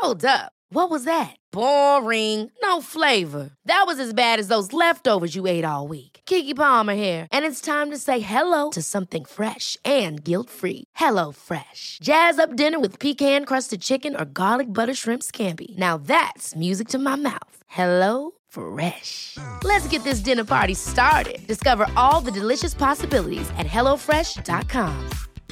Hold up. What was that? Boring. No flavor. That was as bad as those leftovers you ate all week. Keke Palmer here, and it's time to say hello to something fresh and guilt-free. Hello Fresh. Jazz up dinner with pecan-crusted chicken or garlic butter shrimp scampi. Now that's music to my mouth. Hello Fresh. Let's get this dinner party started. Discover all the delicious possibilities at hellofresh.com.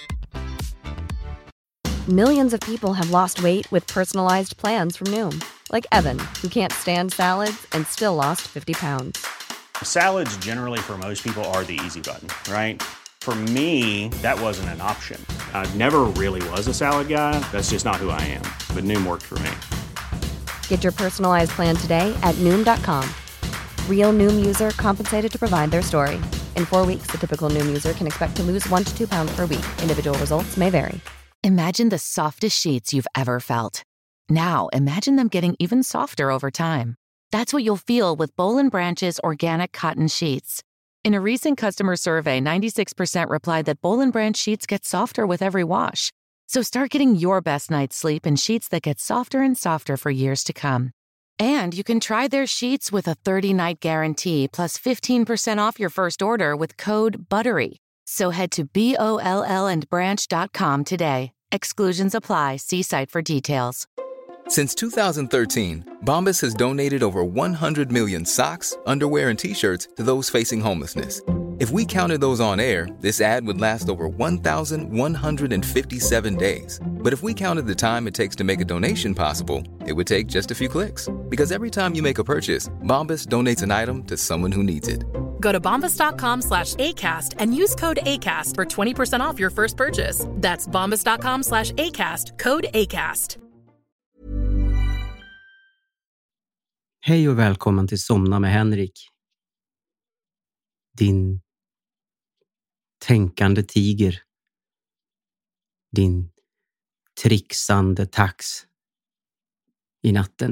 Millions of people have lost weight with personalized plans from Noom. Like Evan, who can't stand salads and still lost 50 pounds. Salads generally for most people are the easy button, right? For me, that wasn't an option. I never really was a salad guy. That's just not who I am. But Noom worked for me. Get your personalized plan today at Noom.com. Real Noom user compensated to provide their story. In 4 weeks, the typical Noom user can expect to lose 1 to 2 pounds per week. Individual results may vary. Imagine the softest sheets you've ever felt. Now, imagine them getting even softer over time. That's what you'll feel with Boll & Branch's organic cotton sheets. In a recent customer survey, 96% replied that Boll & Branch sheets get softer with every wash. So start getting your best night's sleep in sheets that get softer and softer for years to come. And you can try their sheets with a 30-night guarantee plus 15% off your first order with code BUTTERY. So head to BOLLandbranch.com today. Exclusions apply. See site for details. Since 2013, Bombas has donated over 100 million socks, underwear, and T-shirts to those facing homelessness. If we counted those on air, this ad would last over 1,157 days. But if we counted the time it takes to make a donation possible, it would take just a few clicks. Because every time you make a purchase, Bombas donates an item to someone who needs it. Go to bombas.com/ACAST and use code ACAST for 20% off your first purchase. That's bombas.com/ACAST, code ACAST. Hej och välkommen till Somna med Henrik. Din tänkande tiger. Din trixande tax i natten.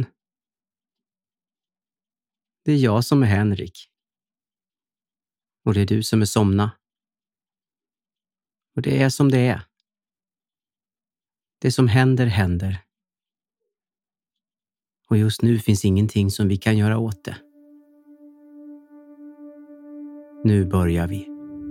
Det är jag som är Henrik. Och det är du som är Somna. Och det är som det är. Det som händer, händer. Och just nu finns ingenting som vi kan göra åt det. Nu börjar vi.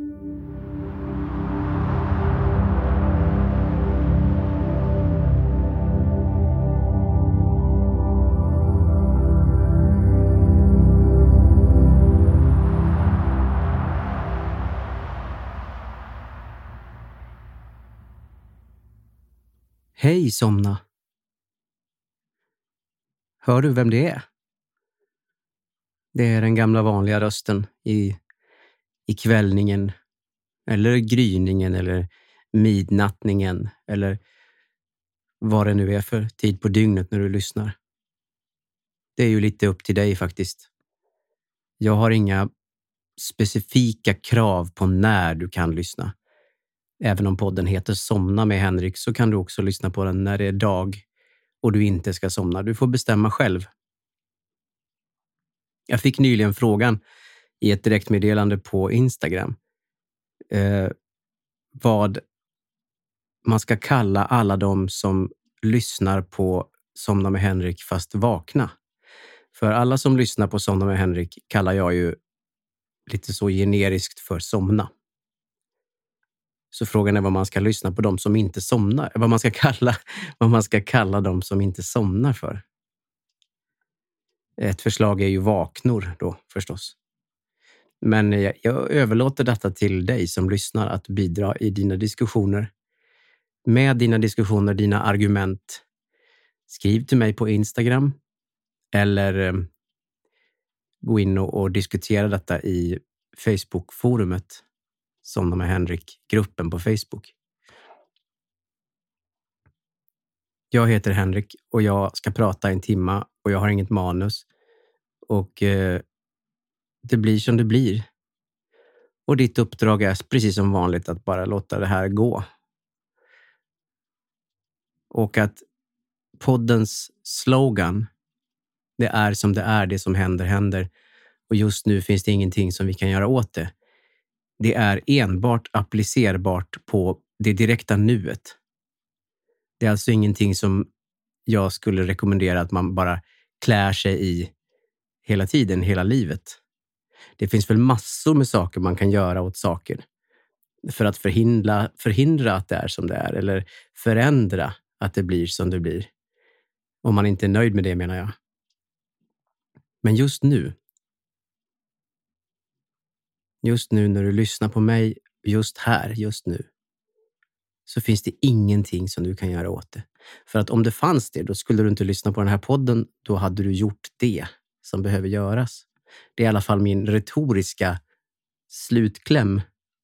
Hej, Somna. Hör du vem det är? Det är den gamla vanliga rösten i kvällningen, eller gryningen, eller midnattningen, eller vad det nu är för tid på dygnet när du lyssnar. Det är ju lite upp till dig faktiskt. Jag har inga specifika krav på när du kan lyssna. Även om podden heter Somna med Henrik så kan du också lyssna på den när det är dag och du inte ska somna. Du får bestämma själv. Jag fick nyligen frågan i ett direktmeddelande på Instagram vad man ska kalla alla de som lyssnar på Somna med Henrik fast vakna. För alla som lyssnar på Somna med Henrik kallar jag ju lite så generiskt för somna. Så frågan är vad man ska lyssna på de som inte somnar. Vad man ska kalla de som inte somnar för. Ett förslag är ju vaknor då förstås. Men jag överlåter detta till dig som lyssnar att bidra i dina diskussioner. Med dina diskussioner, dina argument. Skriv till mig på Instagram. Eller gå in och diskutera detta i Facebook-forumet. Somna med Henrik-gruppen på Facebook. Jag heter Henrik och jag ska prata en timma och jag har inget manus. Och det blir som det blir. Och ditt uppdrag är precis som vanligt att bara låta det här gå. Och att poddens slogan, det är som det är, det som händer, händer. Och just nu finns det ingenting som vi kan göra åt det. Det är enbart applicerbart på det direkta nuet. Det är alltså ingenting som jag skulle rekommendera att man bara klär sig i hela tiden, hela livet. Det finns väl massor med saker man kan göra åt saker för att förhindra att det är som det är, eller förändra att det blir som det blir. Om man inte är nöjd med det, menar jag. Men just nu när du lyssnar på mig, just nu, så finns det ingenting som du kan göra åt det. För att om det fanns det, då skulle du inte lyssna på den här podden. Då hade du gjort det som behöver göras. Det är i alla fall min retoriska slutkläm.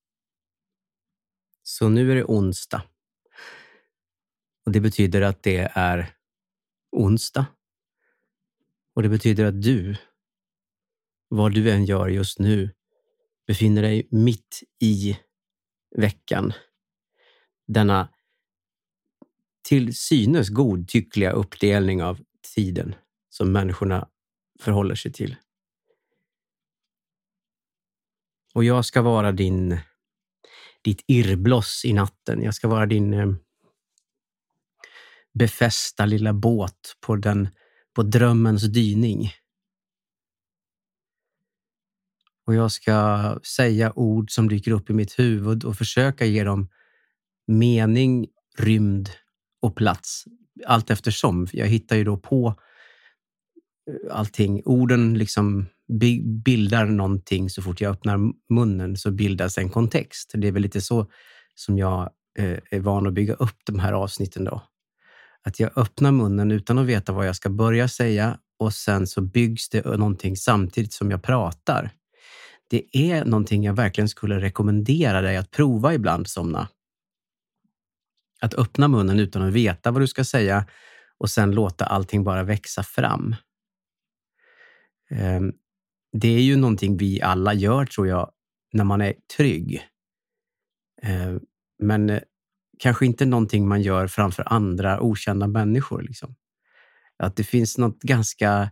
Så nu är det onsdag. Och det betyder att det är onsdag. Och det betyder att du, vad du än gör just nu, befinner dig mitt i veckan. Denna till synes godtyckliga uppdelning av tiden som människorna förhåller sig till. Och jag ska vara ditt irrbloss i natten. Jag ska vara din befästa lilla båt på drömmens dyning. Och jag ska säga ord som dyker upp i mitt huvud och försöka ge dem mening, rymd och plats. Allt eftersom. Jag hittar ju då på allting. Orden liksom bildar någonting så fort jag öppnar munnen, så bildas en kontext. Det är väl lite så som jag är van att bygga upp de här avsnitten då. Att jag öppnar munnen utan att veta vad jag ska börja säga, och sen så byggs det någonting samtidigt som jag pratar. Det är någonting jag verkligen skulle rekommendera dig att prova ibland, Somna. Att öppna munnen utan att veta vad du ska säga och sen låta allting bara växa fram. Det är ju någonting vi alla gör, tror jag, när man är trygg. Men kanske inte någonting man gör framför andra okända människor. Liksom. Att det finns något ganska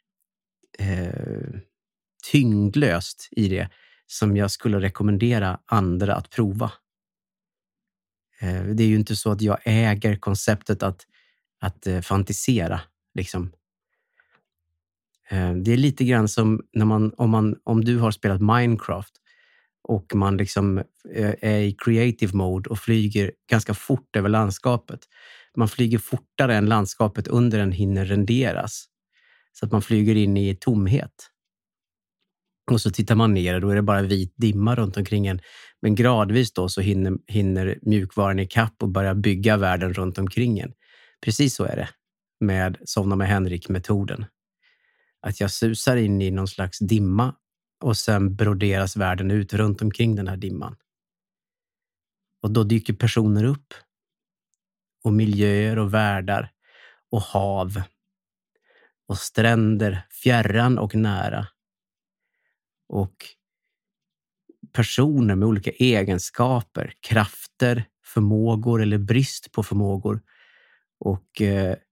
tyngdlöst i det som jag skulle rekommendera andra att prova. Det är ju inte så att jag äger konceptet att fantisera. Liksom. Det är lite grann som när om du har spelat Minecraft och man liksom är i creative mode och flyger ganska fort över landskapet. Man flyger fortare än landskapet under den hinner renderas. Så att man flyger in i tomhet. Och så tittar man ner och då är det bara vit dimma runt omkring en. Men gradvis då så hinner mjukvaran i kapp och börja bygga världen runt omkring en. Precis så är det med Somna med Henrik-metoden. Att jag susar in i någon slags dimma och sen broderas världen ut runt omkring den här dimman. Och då dyker personer upp. Och miljöer och världar och hav och stränder, fjärran och nära. Och personer med olika egenskaper, krafter, förmågor eller brist på förmågor. Och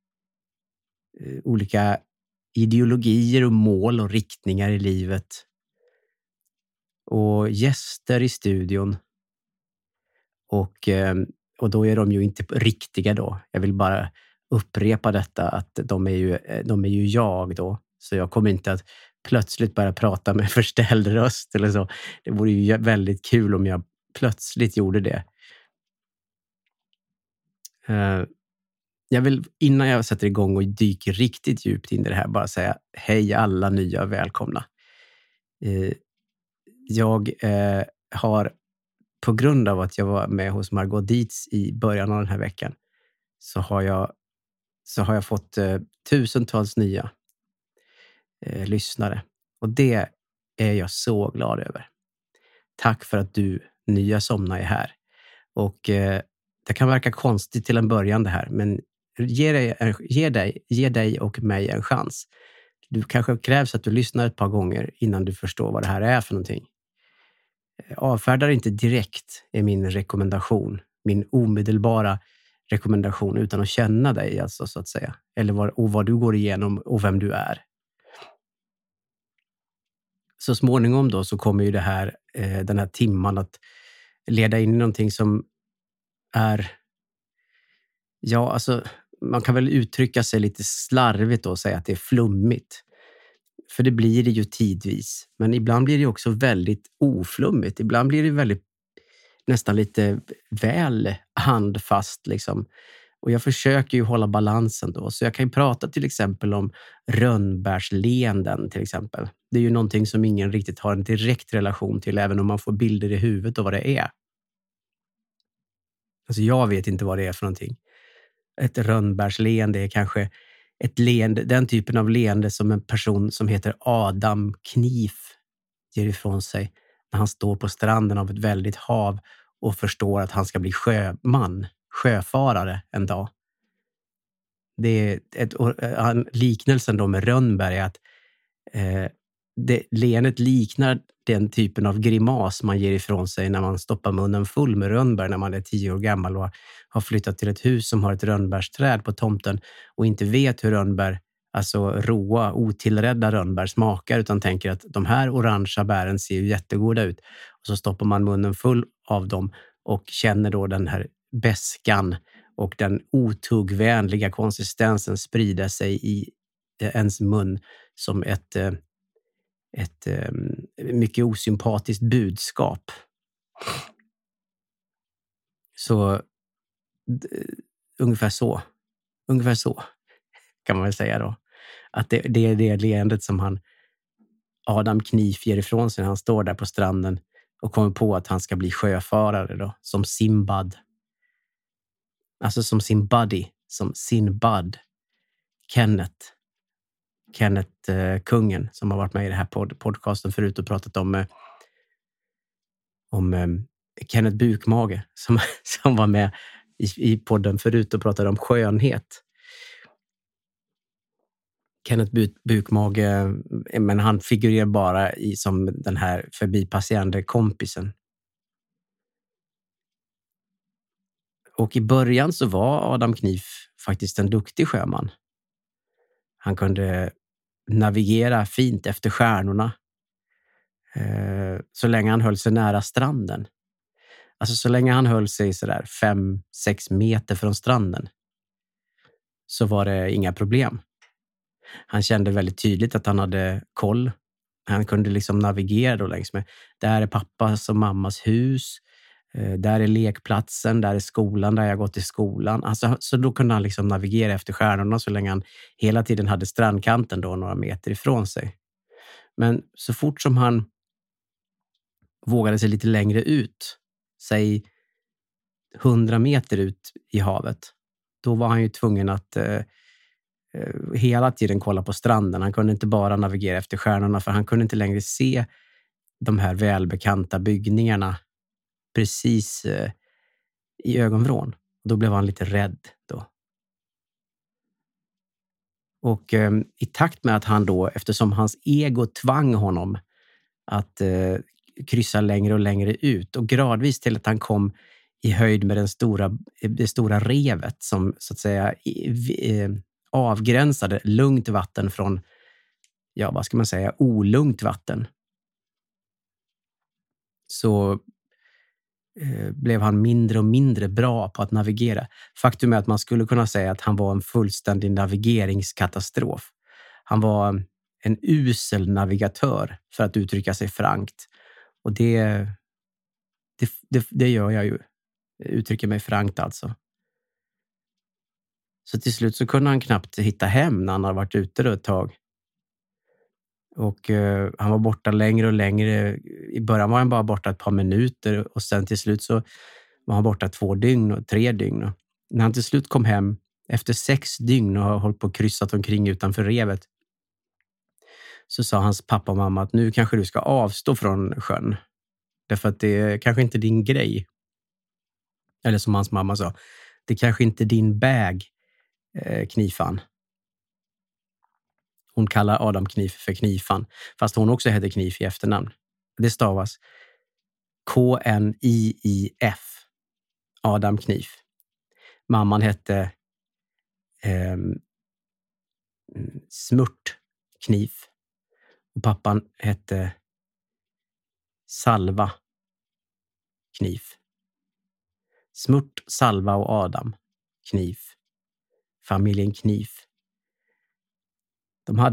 olika ideologier och mål och riktningar i livet. Och gäster i studion. Och då är de ju inte riktiga då. Jag vill bara upprepa detta att de är ju jag då. Så jag kommer inte att plötsligt börja prata med förställd röst eller så. Det vore ju väldigt kul om jag plötsligt gjorde det. Jag vill, innan jag sätter igång och dyker riktigt djupt in i det här, bara säga hej alla nya och välkomna. Jag har, på grund av att jag var med hos Margot Dietz i början av den här veckan, så har jag fått tusentals nya lyssnare. Och det är jag så glad över. Tack för att du, nya Somna, är här. Och det kan verka konstigt till en början det här, men ge dig och mig en chans. Du kanske krävs att du lyssnar ett par gånger innan du förstår vad det här är för någonting. Avfärdar inte direkt är min rekommendation. Min omedelbara rekommendation utan att känna dig, alltså, så att säga. Eller vad du går igenom och vem du är. Så småningom då så kommer ju den här timman att leda in i någonting som är, ja, alltså man kan väl uttrycka sig lite slarvigt och säga att det är flummigt. För det blir det ju tidvis. Men ibland blir det också väldigt oflummigt. Ibland blir det väldigt, nästan lite väl handfast liksom. Och jag försöker ju hålla balansen då. Så jag kan ju prata till exempel om rönnbärsleenden till exempel. Det är ju någonting som ingen riktigt har en direkt relation till, även om man får bilder i huvudet av vad det är. Alltså jag vet inte vad det är för någonting. Ett rönnbärsleende är kanske ett leende, den typen av leende som en person som heter Adam Knief ger ifrån sig när han står på stranden av ett väldigt hav och förstår att han ska bli sjöfarare en dag. Det är liknelsen då med rönnbär är att leendet liknar den typen av grimas man ger ifrån sig när man stoppar munnen full med rönnbär när man är 10 år gammal och har flyttat till ett hus som har ett rönnbärsträd på tomten och inte vet hur rönnbär, alltså råa, otillredda rönnbär smakar, utan tänker att de här orangea bären ser ju jättegoda ut. Och så stoppar man munnen full av dem och känner då den här beskan och den otuggvänliga konsistensen sprida sig i ens mun som ett mycket osympatiskt budskap. Så ungefär så kan man väl säga då. Att det är det leendet som Adam Knief ger ifrån sig när han står där på stranden och kommer på att han ska bli sjöfarare då, som Sinbad. Alltså som sin buddy, som Sinbad. Kenneth kungen som har varit med i den här podcasten förut och pratat om Kenneth Bukmage som var med i podden förut och pratade om skönhet. Kenneth Bukmage, men han figurerar bara som den här förbipasserande kompisen. Och i början så var Adam Knief faktiskt en duktig sjöman. Han kunde navigera fint efter stjärnorna så länge han höll sig nära stranden. Alltså så länge han höll sig sådär 5-6 meter från stranden så var det inga problem. Han kände väldigt tydligt att han hade koll. Han kunde liksom navigera då längs med. Där är pappas och mammas hus. Där är lekplatsen, där är skolan, där jag gått i skolan. Alltså, så då kunde han liksom navigera efter stjärnorna så länge han hela tiden hade strandkanten då några meter ifrån sig. Men så fort som han vågade sig lite längre ut, säg 100 meter ut i havet, då var han ju tvungen att hela tiden kolla på stranden. Han kunde inte bara navigera efter stjärnorna för han kunde inte längre se de här välbekanta byggningarna precis i ögonvrån. Då blev han lite rädd då. Och i takt med att han då, eftersom hans ego tvang honom att kryssa längre och längre ut och gradvis till att han kom i höjd med det stora revet som så att säga avgränsade lugnt vatten från, ja vad ska man säga, olugnt vatten. Så blev han mindre och mindre bra på att navigera. Faktum är att man skulle kunna säga att han var en fullständig navigeringskatastrof. Han var en usel navigatör, för att uttrycka sig frankt. Och det gör jag ju. Uttrycker mig frankt alltså. Så till slut så kunde han knappt hitta hem när han hade varit ute då ett tag. Och han var borta längre och längre. I början var han bara borta ett par minuter och sen till slut så var han borta 2 dygn och 3 dygn. Och när han till slut kom hem efter 6 dygn och har hållit på och kryssat omkring utanför revet, så sa hans pappa och mamma att nu kanske du ska avstå från sjön. Därför att det är kanske inte din grej. Eller som hans mamma sa, det är kanske inte din bag, Knifan. Hon kallar Adam Knief för Knifan, fast hon också heter Knief i efternamn. Det stavas K-N-I-I-F. Adam Knief. Mamman hette Smurt Knief. Och pappan hette Salva Knief. Smurt, Salva och Adam Knief familjen Knif. De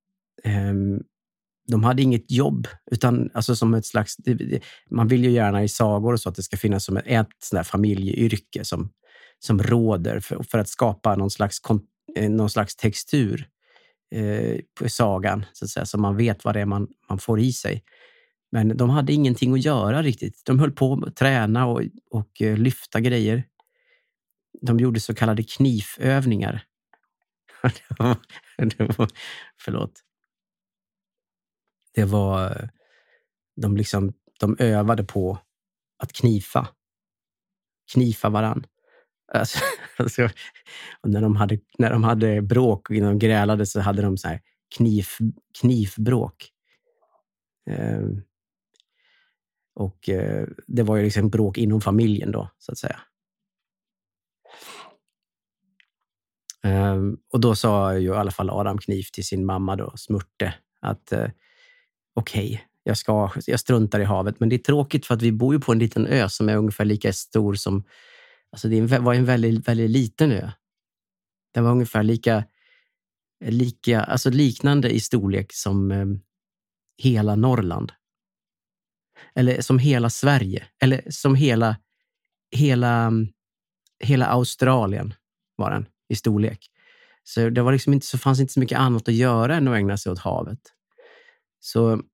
hade inget jobb, utan alltså som ett slags... Man vill ju gärna i sagor och så att det ska finnas som ett sånt där familjeyrke som råder för att skapa någon slags textur på sagan, så att säga, så man vet vad det är man får i sig. Men de hade ingenting att göra riktigt. De höll på att träna och lyfta grejer. De gjorde så kallade knifövningar. Förlåt. Det var... De övade på att knifa varann. Alltså, och när de hade bråk och de grälade så hade de så här knifbråk. Det var ju liksom bråk inom familjen då, så att säga. Och då sa ju i alla fall Adam Knif till sin mamma då, Smurte, att okej, jag struntar i havet, men det är tråkigt för att vi bor ju på en liten ö som är ungefär lika stor som, alltså det var en väldigt, väldigt liten ö. Den var ungefär lika alltså liknande i storlek som hela Norrland. Eller som hela Sverige. Eller som hela Australien var den i storlek. Så det var liksom inte, så fanns inte så mycket annat att göra än att ägna sig åt havet. Så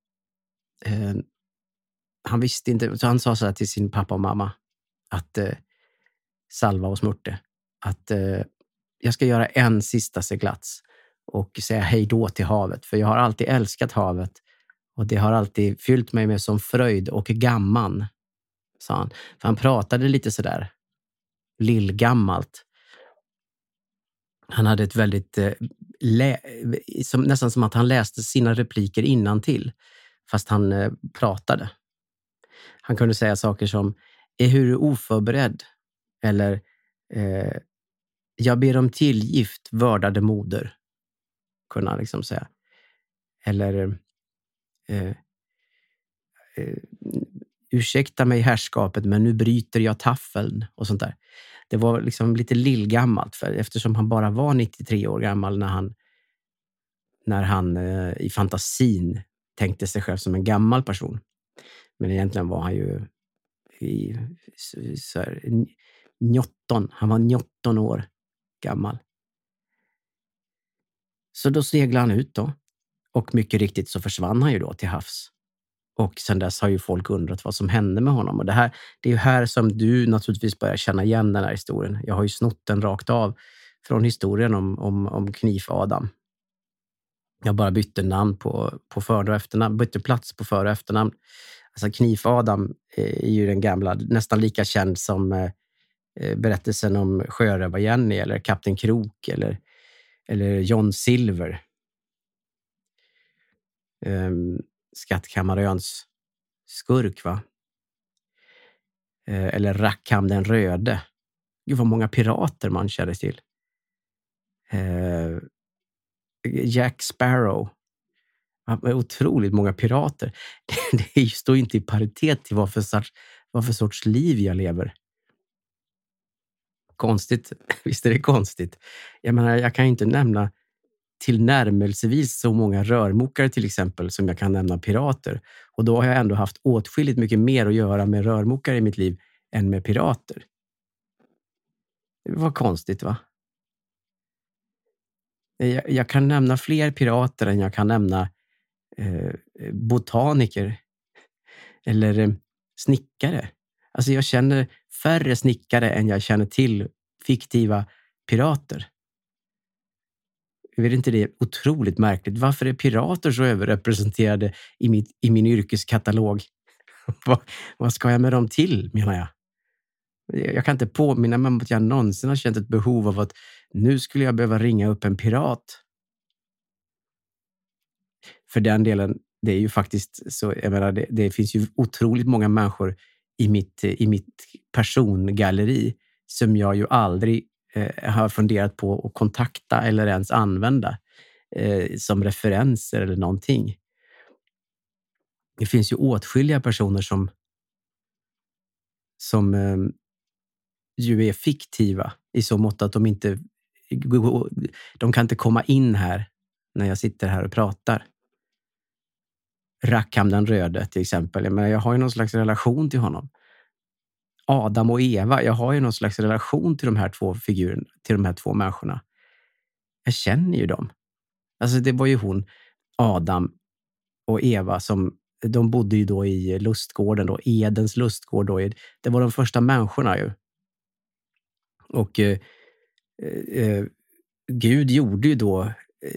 han visste inte, så han sa så här till sin pappa och mamma, att Salva och Smurte, att jag ska göra en sista seglats och säga hej då till havet, för jag har alltid älskat havet och det har alltid fyllt mig med som fröjd och gamman, sa han. För han pratade lite sådär lillgammalt. Han hade ett väldigt nästan som att han läste sina repliker innantill, fast han pratade. Han kunde säga saker som hur oförberedd, eller jag ber om tillgift, vördade moder, kunde han liksom säga. Eller ursäkta mig herrskapet, men nu bryter jag taffeln och sånt där. Det var liksom lite lillgammalt, för eftersom han bara var 93 år gammal när han i fantasin tänkte sig själv som en gammal person. Men egentligen var han ju han var 19 år gammal. Så då seglade han ut då. Och mycket riktigt så försvann han ju då till havs. Och sen dess har ju folk undrat vad som hände med honom. Och det är ju här som du naturligtvis börjar känna igen den här historien. Jag har ju snott den rakt av från historien om Knif Adam. Jag bara bytte namn på för- och efternamn. Bytte plats på för- och efternamn. Alltså Knif Adam är ju den gamla, nästan lika känd som berättelsen om Sjörövar Jenny eller Kapten Krok eller John Silver. Skattkammaröns skurk, va? Eller Rackham den röde. Gud, vad många pirater man känner till. Jack Sparrow. Otroligt många pirater. Det står inte i paritet till vad för sorts liv jag lever. Konstigt. Visst är det konstigt. Jag menar, jag kan inte nämna tillnärmelsevis så många rörmokare till exempel som jag kan nämna pirater. Och då har jag ändå haft åtskilligt mycket mer att göra med rörmokare i mitt liv än med pirater. Det var konstigt, va? Jag kan nämna fler pirater än jag kan nämna botaniker eller snickare. Alltså jag känner färre snickare än jag känner till fiktiva pirater. Är inte det otroligt märkligt? Varför är pirater så överrepresenterade i min yrkeskatalog? Vad ska jag med dem till, menar jag? Jag kan inte påminna mig om att jag någonsin har känt ett behov av att nu skulle jag behöva ringa upp en pirat. För den delen, det är ju faktiskt så, jag menar, det finns ju otroligt många människor i mitt persongalleri som jag ju aldrig har funderat på att kontakta eller ens använda som referenser eller någonting. Det finns ju åtskilliga personer som ju är fiktiva i så mått att de inte de kan inte komma in här när jag sitter här och pratar. Rackham den röde till exempel. Men jag har ju någon slags relation till honom. Adam och Eva, jag har ju någon slags relation till de här två figurerna, till de här två människorna. Jag känner ju dem. Alltså det var ju hon, Adam och Eva, som de bodde ju då i lustgården då, Edens lustgård då. Det var de första människorna ju. Och Gud gjorde ju då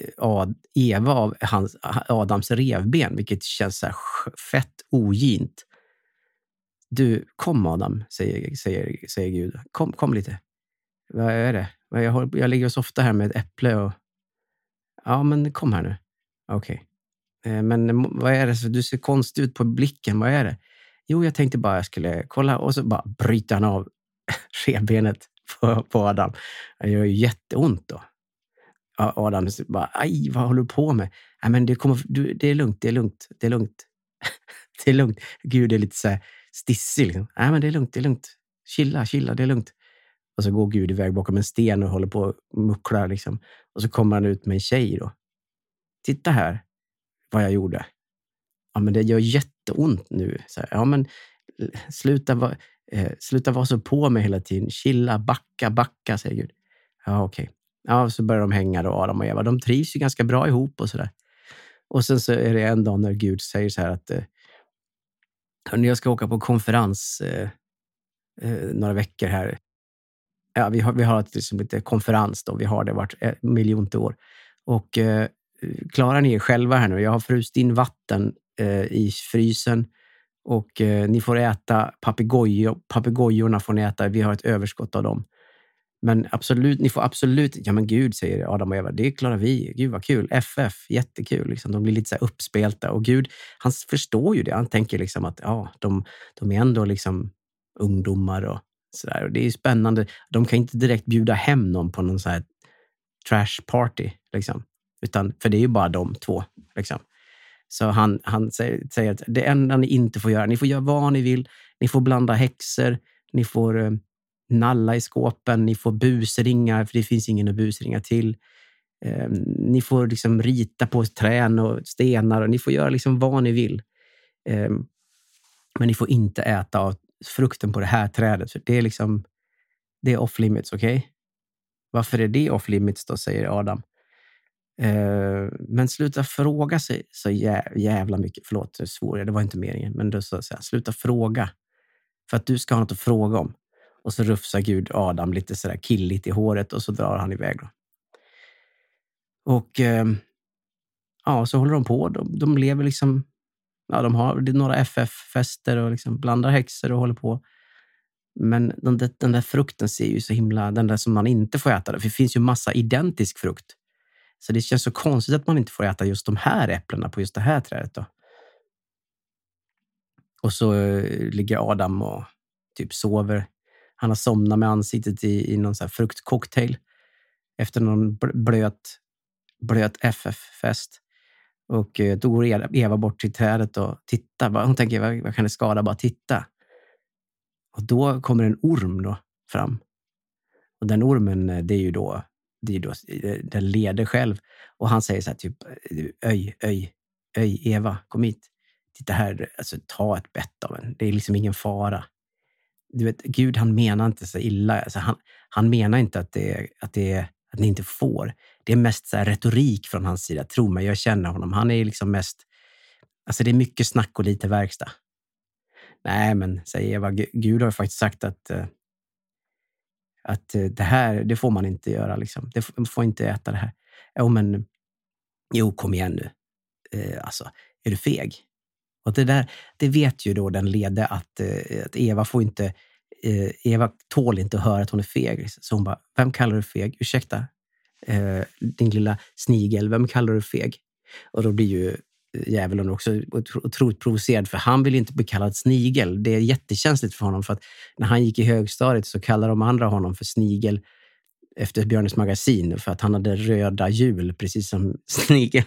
Eva av Adams revben, vilket känns så här fett ogint. Du, kom Adam, säger Gud. Kom lite. Vad är det? Jag ligger så ofta här med ett äpple och... Ja, men kom här nu. Okej. Men vad är det? Så du ser konstig ut på blicken. Vad är det? Jo, jag tänkte bara jag skulle kolla. Och så bara bryter han av revbenet på Adam. Det gör ju jätteont då. Adam bara, aj, vad håller du på med? Nej, men det är lugnt. Det är lugnt. Gud är lite så här stissig liksom. Nej, men det är lugnt. Chilla, det är lugnt. Och så går Gud iväg bakom en sten och håller på och mucklar liksom. Och så kommer han ut med en tjej då. Titta här vad jag gjorde. Ja, men det gör jätteont nu. Så här, ja, men sluta vara så på mig hela tiden. Chilla, backa, säger Gud. Ja, okej. Ja, så börjar de hänga då, Adam och Eva. De trivs ju ganska bra ihop och sådär. Och sen så är det en dag när Gud säger så här att hörni, jag ska åka på konferens några veckor här. Ja, vi har ett liksom lite konferens då. Vi har det vart miljonte år. Och klarar ni er själva här nu? Jag har fryst in vatten i frysen. Och ni får äta papegojorna får ni äta. Vi har ett överskott av dem. Men absolut, ni får absolut... Ja men Gud, säger Adam och Eva, det klarar vi. Gud vad kul. FF, jättekul. Liksom. De blir lite så här uppspelta. Och Gud, han förstår ju det. Han tänker liksom att ja, de är ändå liksom ungdomar och sådär. Och det är ju spännande. De kan inte direkt bjuda hem någon på någon så här trash party. Liksom. För det är ju bara de två. Liksom. Så han säger att det enda ni inte får göra, ni får göra vad ni vill. Ni får blanda häxor. Ni får... nalla i skåpen, ni får busringar för det finns ingen att busringa till. Ni får liksom rita på trän och stenar och ni får göra liksom vad ni vill. Men ni får inte äta av frukten på det här trädet för det är liksom det är off limits, okej? Okay? Varför är det off limits då, säger Adam. Men sluta fråga sig så jävla mycket. Förlåt, det svor jag, det var inte meningen. Men då så sluta fråga för att du ska ha något att fråga om. Och så rufsar Gud Adam lite sådär killigt i håret och så drar han iväg då. Och ja, så håller de på. De lever liksom, ja, de har några FF-fester och liksom blandar häxor och håller på. Men den där frukten ser ju så himla, den där som man inte får äta. För det finns ju massa identisk frukt. Så det känns så konstigt att man inte får äta just de här äpplena på just det här trädet då. Och så ligger Adam och typ sover. Han har somnat med ansiktet i någon sån här fruktcocktail efter någon blöt FF-fest. Och då går Eva bort till trädet och tittar. Hon tänker, vad kan det skada? Bara titta. Och då kommer en orm då fram. Och den ormen, det är ju då den leder själv. Och han säger så här typ, öj, Eva, kom hit. Titta här, alltså ta ett bett av en. Det är liksom ingen fara. Du vet, Gud, han menar inte så illa. Alltså, han menar inte att ni inte får. Det är mest så här retorik från hans sida. Tro mig, jag känner honom. Han är liksom mest... Alltså det är mycket snack och lite verkstad. Nej, men säger Eva, Gud har ju faktiskt sagt att det här, det får man inte göra. Liksom. Man får inte äta det här. Jo, kom igen nu. Alltså, är du feg? Och det vet ju då den lede att Eva får inte... Eva tål inte att höra att hon är feg. Så hon bara, vem kallar du feg? Ursäkta, din lilla snigel, vem kallar du feg? Och då blir ju djävulen också otroligt provocerad, för han vill inte bli kallad snigel. Det är jättekänsligt för honom, för att när han gick i högstadiet så kallade de andra honom för snigel efter Björnes magasin, för att han hade röda hjul, precis som snigel.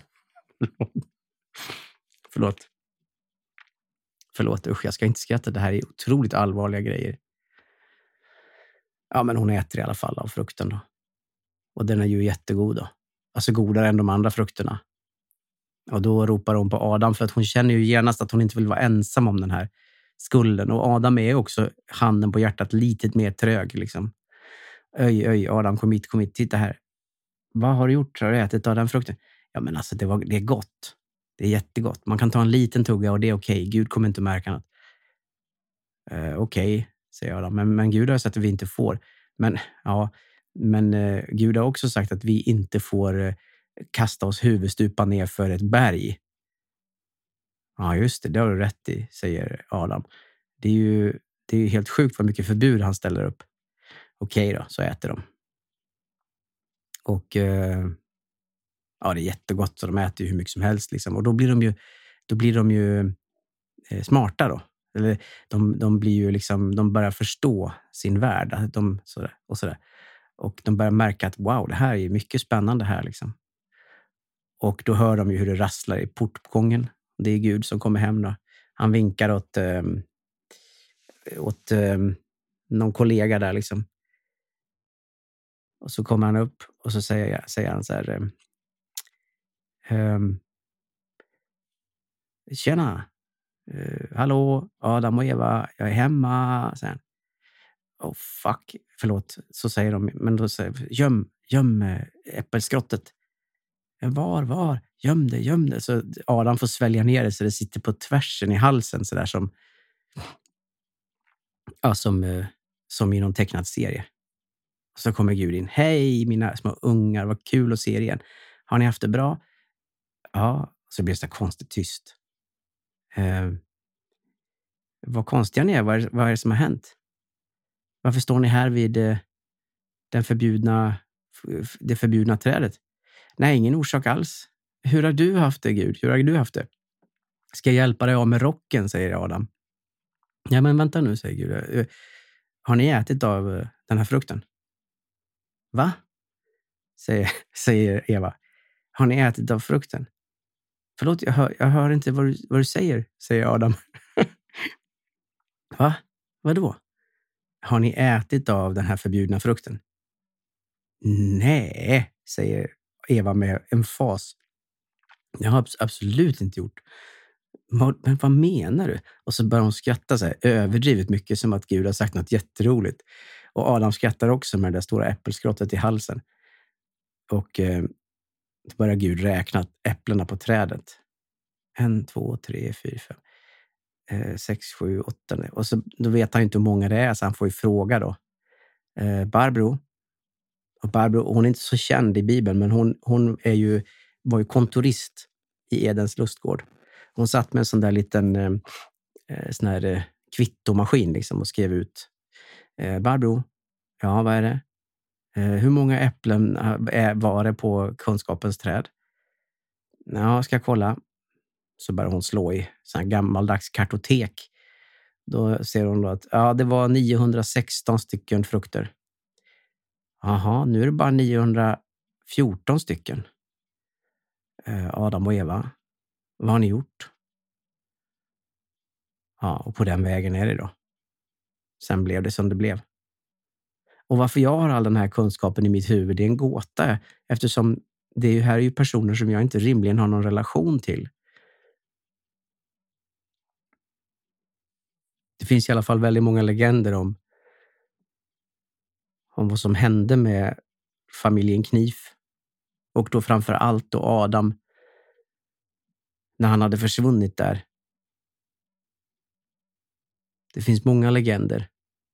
Förlåt, usch, jag ska inte skratta. Det här är otroligt allvarliga grejer. Ja, men hon äter i alla fall av frukten då. Och den är ju jättegod då. Alltså godare än de andra frukterna. Och då ropar hon på Adam för att hon känner ju genast att hon inte vill vara ensam om den här skulden. Och Adam är också, handen på hjärtat, lite mer trög liksom. Öj, Adam, kom hit, titta här. Vad har du gjort? Har du ätit av den frukten? Ja, men alltså det är gott. Det är jättegott. Man kan ta en liten tugga och det är okej. Gud kommer inte märka något. Okej, säger Adam. Men Gud har sagt att vi inte får. Men Gud har också sagt att vi inte får kasta oss huvudstupa ner för ett berg. Ja, just det har du rätt i, säger Adam. Det är ju helt sjukt vad mycket förbud han ställer upp. Okej då, så äter de. Och det är jättegott, så de äter ju hur mycket som helst liksom. Och då blir de ju smarta då. Eller de blir ju liksom, de börjar förstå sin värld. Sådär. Och de börjar märka att wow, det här är mycket spännande här liksom. Och då hör de ju hur det rasslar i portgången. Det är Gud som kommer hem då. Han vinkar åt någon kollega där liksom. Och så kommer han upp och så säger han så här: tjena, hallå, Adam och Eva, jag är hemma. Så här. Oh fuck, förlåt, så säger de. Men då säger göm äppelskrottet. Var? Göm det. Så Adam får svälja ner det så det sitter på tvärsen i halsen så där som i någon tecknad serie. Och så kommer Gud in. Hej mina små ungar, vad kul att se er igen. Har ni haft det bra? Ja, så blir det så konstigt tyst. Vad konstiga ni är, vad är det som har hänt? Varför står ni här vid det förbjudna trädet? Nej, ingen orsak alls. Hur har du haft det, Gud? Hur har du haft det? Ska jag hjälpa dig av med rocken, säger Adam. Ja, men vänta nu, säger Gud. Har ni ätit av den här frukten? Va? Säger Eva. Har ni ätit av frukten? Förlåt, jag hör inte vad du säger Adam. Va? Vadå? Har ni ätit av den här förbjudna frukten? Nej, säger Eva med emfas. Jag har absolut inte gjort. Men vad menar du? Och så börjar hon skratta så här överdrivet mycket, som att Gud har sagt något jätteroligt. Och Adam skrattar också med det där stora äppelskrottet i halsen. Och då börjar Gud räkna äpplena på trädet. 1, 2, 3, 4, 5, 6, 7, 8. Och så, då vet han inte hur många det är, så han får ju fråga då. Barbro. Och Barbro, hon är inte så känd i Bibeln, men hon var ju kontorist i Edens lustgård. Hon satt med en sån där liten sån här kvittomaskin liksom och skrev ut. Barbro, ja vad är det? Hur många äpplen var det på kunskapens träd? Ja, ska jag kolla. Så börjar hon slå i sån här gammaldags kartotek. Då ser hon då att det var 916 stycken frukter. Jaha, nu är det bara 914 stycken. Adam och Eva, vad har ni gjort? Ja, och på den vägen är det då. Sen blev det som det blev. Och varför jag har all den här kunskapen i mitt huvud, det är en gåta. Eftersom det här är ju personer som jag inte rimligen har någon relation till. Det finns i alla fall väldigt många legender om vad som hände med familjen Knif. Och då framför allt då Adam, när han hade försvunnit där. Det finns många legender.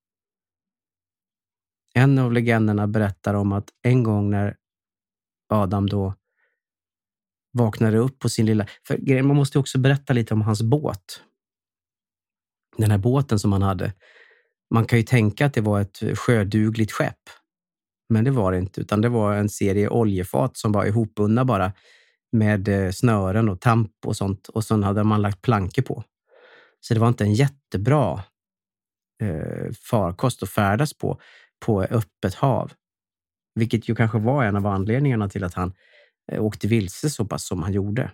En av legenderna berättar om att en gång när Adam då vaknade upp på sin lilla... För man måste också berätta lite om hans båt. Den här båten som han hade. Man kan ju tänka att det var ett sjödugligt skepp. Men det var det inte, utan det var en serie oljefat som var ihopbundna bara med snören och tamp och sånt. Och sen hade man lagt plankor på. Så det var inte en jättebra farkost att färdas på öppet hav. Vilket ju kanske var en av anledningarna till att han åkte vilse så pass som han gjorde.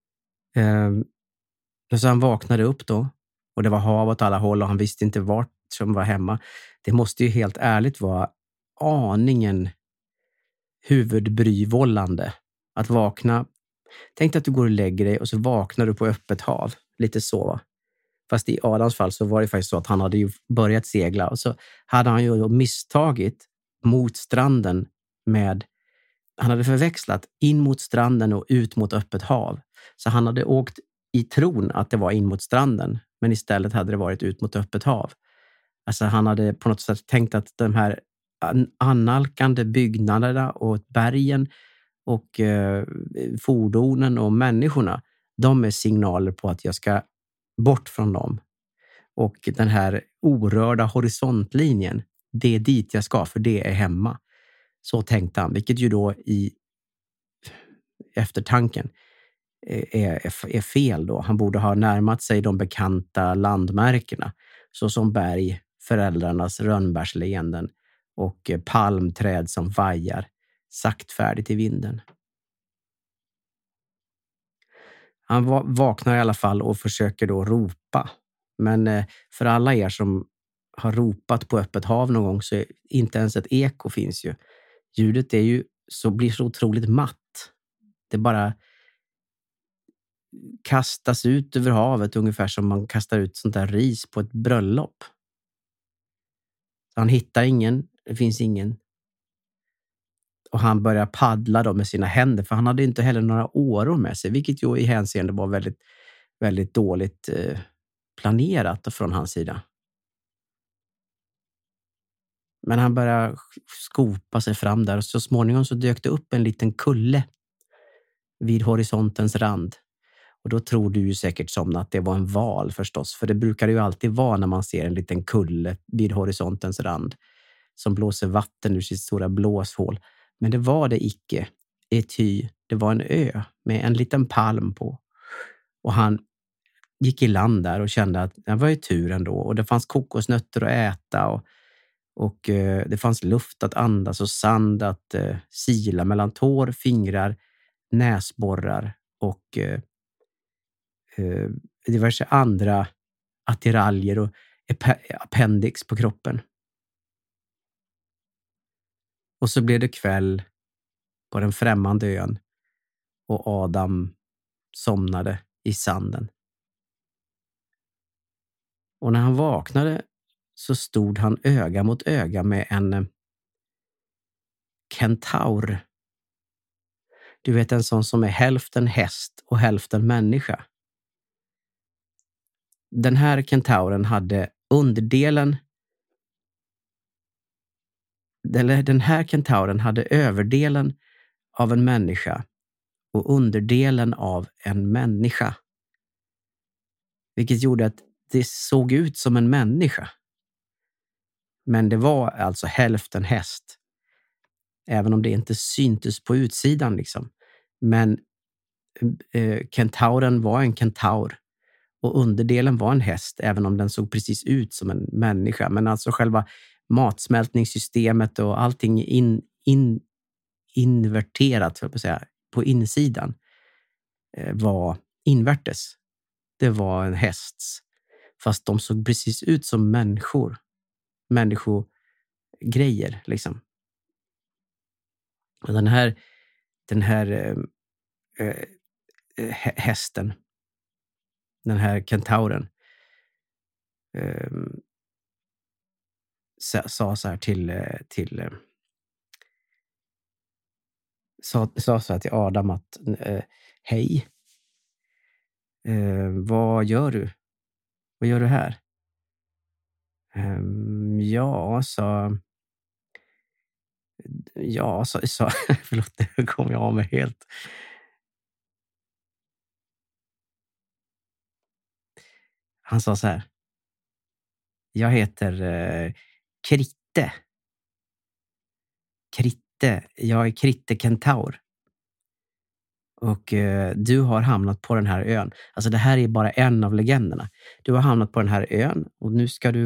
Så han vaknade upp då. Och det var hav åt alla håll och han visste inte vart som var hemma. Det måste ju helt ärligt vara aningen huvudbryvållande att vakna. Tänk att du går och lägger dig och så vaknar du på öppet hav. Lite så, va? Fast i Adams fall så var det faktiskt så att han hade ju börjat segla och så hade han ju misstagit mot stranden han hade förväxlat in mot stranden och ut mot öppet hav. Så han hade åkt i tron att det var in mot stranden, men istället hade det varit ut mot öppet hav. Alltså han hade på något sätt tänkt att de här annalkande byggnaderna och bergen och fordonen och människorna, de är signaler på att jag ska bort från dem. Och den här orörda horisontlinjen, det är dit jag ska, för det är hemma. Så tänkte han, vilket ju då i eftertanken är fel då. Han borde ha närmat sig de bekanta landmärkena, såsom berg, föräldrarnas rönnbärsleenden och palmträd som vajar saktfärdigt i vinden. Han vaknar i alla fall och försöker då ropa. Men för alla er som har ropat på öppet hav någon gång så inte ens ett eko finns ju. Ljudet blir så otroligt matt. Det bara kastas ut över havet ungefär som man kastar ut sånt där ris på ett bröllop. Han hittar ingen, det finns ingen. Och han börjar paddla då med sina händer, för han hade inte heller några åror med sig, vilket ju i hänseende var väldigt, väldigt dåligt planerat från hans sida. Men han börjar skopa sig fram där och så småningom så dök det upp en liten kulle vid horisontens rand. Och då tror du ju säkert som att det var en val förstås, för det brukar det ju alltid vara när man ser en liten kulle vid horisontens rand som blåser vatten ur sitt stora blåshål. Men det var det icke. Det var en ö med en liten palm på. Och han gick i land där och kände att det var ju tur ändå. Och det fanns kokosnötter att äta och det fanns luft att andas och sand att sila mellan tår, fingrar, näsborrar och diverse andra attiraljer och appendix på kroppen. Och så blev det kväll på den främmande ön och Adam somnade i sanden. Och när han vaknade så stod han öga mot öga med en kentaur. Du vet, en sån som är hälften häst och hälften människa. Den här kentauren hade den här kentauren hade överdelen av en människa och underdelen av en människa. Vilket gjorde att det såg ut som en människa. Men det var alltså hälften häst. Även om det inte syntes på utsidan liksom. Men kentauren var en kentaur. Och underdelen var en häst, även om den såg precis ut som en människa. Men alltså själva matsmältningssystemet och allting inverterat så att säga, på insidan var invärtes. Det var en hästs. Fast de såg precis ut som människor. Människogrejer liksom. Och den här hästen, den här kentauren sa så här sa så här till Adam att hej, vad gör du? Vad gör du här? Sa förlåt, nu kom jag av mig helt. Han sa så här: jag heter Kritte. Jag är Kritte Kentaur. Och du har hamnat på den här ön. Alltså det här är bara en av legenderna. Du har hamnat på den här ön och nu ska du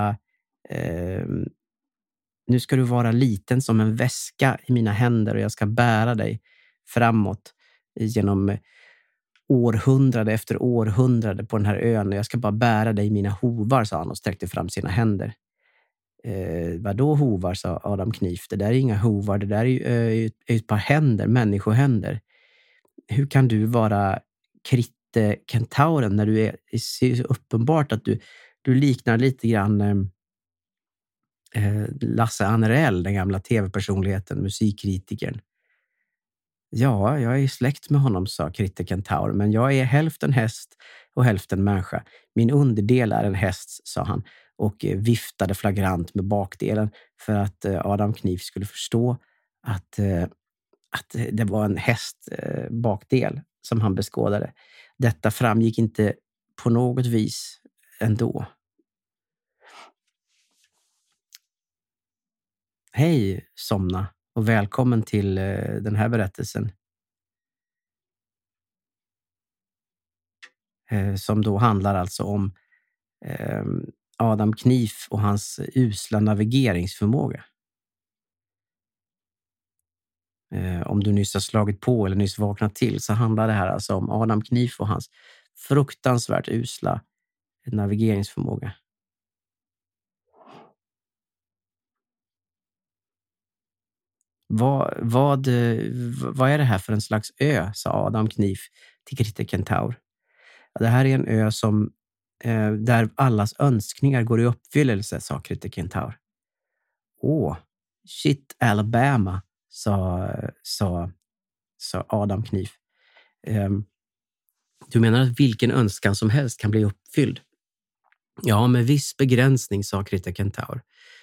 vara liten som en väska i mina händer och jag ska bära dig framåt genom århundrade efter århundrade på den här ön. Jag ska bara bära dig i mina hovar, sa han och sträckte fram sina händer. Vadå hovar, sa Adam Knief. Det där är inga hovar, det där är ju ett par händer, människohänder. Hur kan du vara Kritte Kentauren när du är så uppenbart att du liknar lite grann Lasse Anerell, den gamla tv-personligheten, musikkritikern. Ja, jag är släkt med honom, sa Kritte Kentaur, men jag är hälften häst och hälften människa. Min underdel är en häst, sa han och viftade flagrant med bakdelen för att Adam Knief skulle förstå att det var en häst bakdel som han beskådade. Detta framgick inte på något vis ändå. Hej, somna och välkommen till den här berättelsen. Som då handlar alltså om Adam Knief och hans usla navigeringsförmåga. Om du nyss har slagit på eller nyss vaknat till så handlar det här alltså om Adam Knief och hans fruktansvärt usla navigeringsförmåga. Vad är det här för en slags ö, sa Adam Knief till Kritte Kentaur. Det här är en ö som där allas önskningar går i uppfyllelse, sa Kritte Kentaur. Shit Alabama, sa Adam Knief. Du menar att vilken önskan som helst kan bli uppfylld? Ja, med viss begränsning, sa Kritte Kentaur.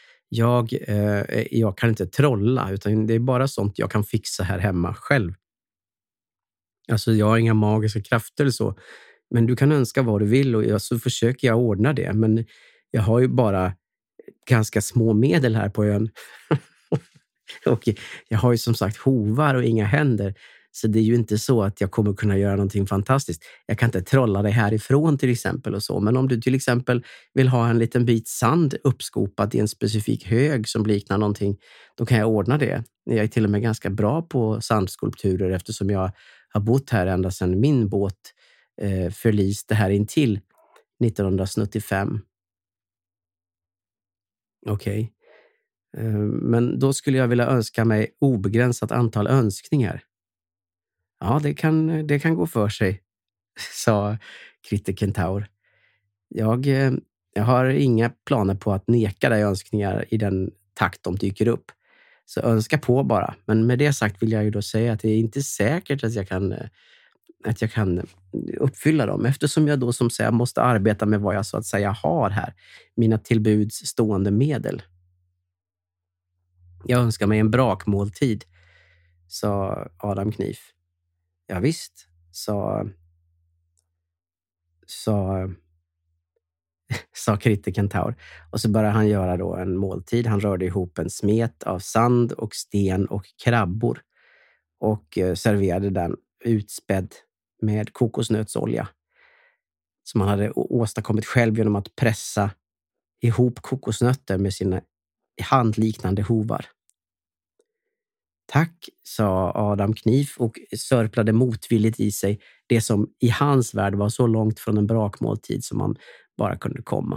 Jag kan inte trolla, utan det är bara sånt jag kan fixa här hemma själv. Alltså jag har inga magiska krafter eller så. Men du kan önska vad du vill och så försöker jag ordna det. Men jag har ju bara ganska små medel här på ön. Och jag har ju som sagt hovar och inga händer. Så det är ju inte så att jag kommer kunna göra någonting fantastiskt. Jag kan inte trolla dig härifrån till exempel och så. Men om du till exempel vill ha en liten bit sand uppskopad i en specifik hög som liknar någonting, då kan jag ordna det. Jag är till och med ganska bra på sandskulpturer eftersom jag har bott här ända sedan min båt förliste här intill 1975. Okej. Men då skulle jag vilja önska mig obegränsat antal önskningar. Ja, det kan gå för sig, sa Kritte Kentaur. Jag har inga planer på att neka dig önskningar i den takt de dyker upp. Så önska på bara. Men med det sagt vill jag ju då säga att det är inte säkert att jag kan uppfylla dem. Eftersom jag då som säger måste arbeta med vad jag så att säga har här. Mina tillbuds stående medel. Jag önskar mig en brakmåltid, sa Adam Knief. Ja visst, sa Kritte Kentaur. Och så började han göra då en måltid. Han rörde ihop en smet av sand och sten och krabbor. Och serverade den utspädd med kokosnötsolja. Som han hade åstadkommit själv genom att pressa ihop kokosnötter med sina handliknande hovar. Tack, sa Adam Knief och sörplade motvilligt i sig det som i hans värld var så långt från en brakmåltid som man bara kunde komma.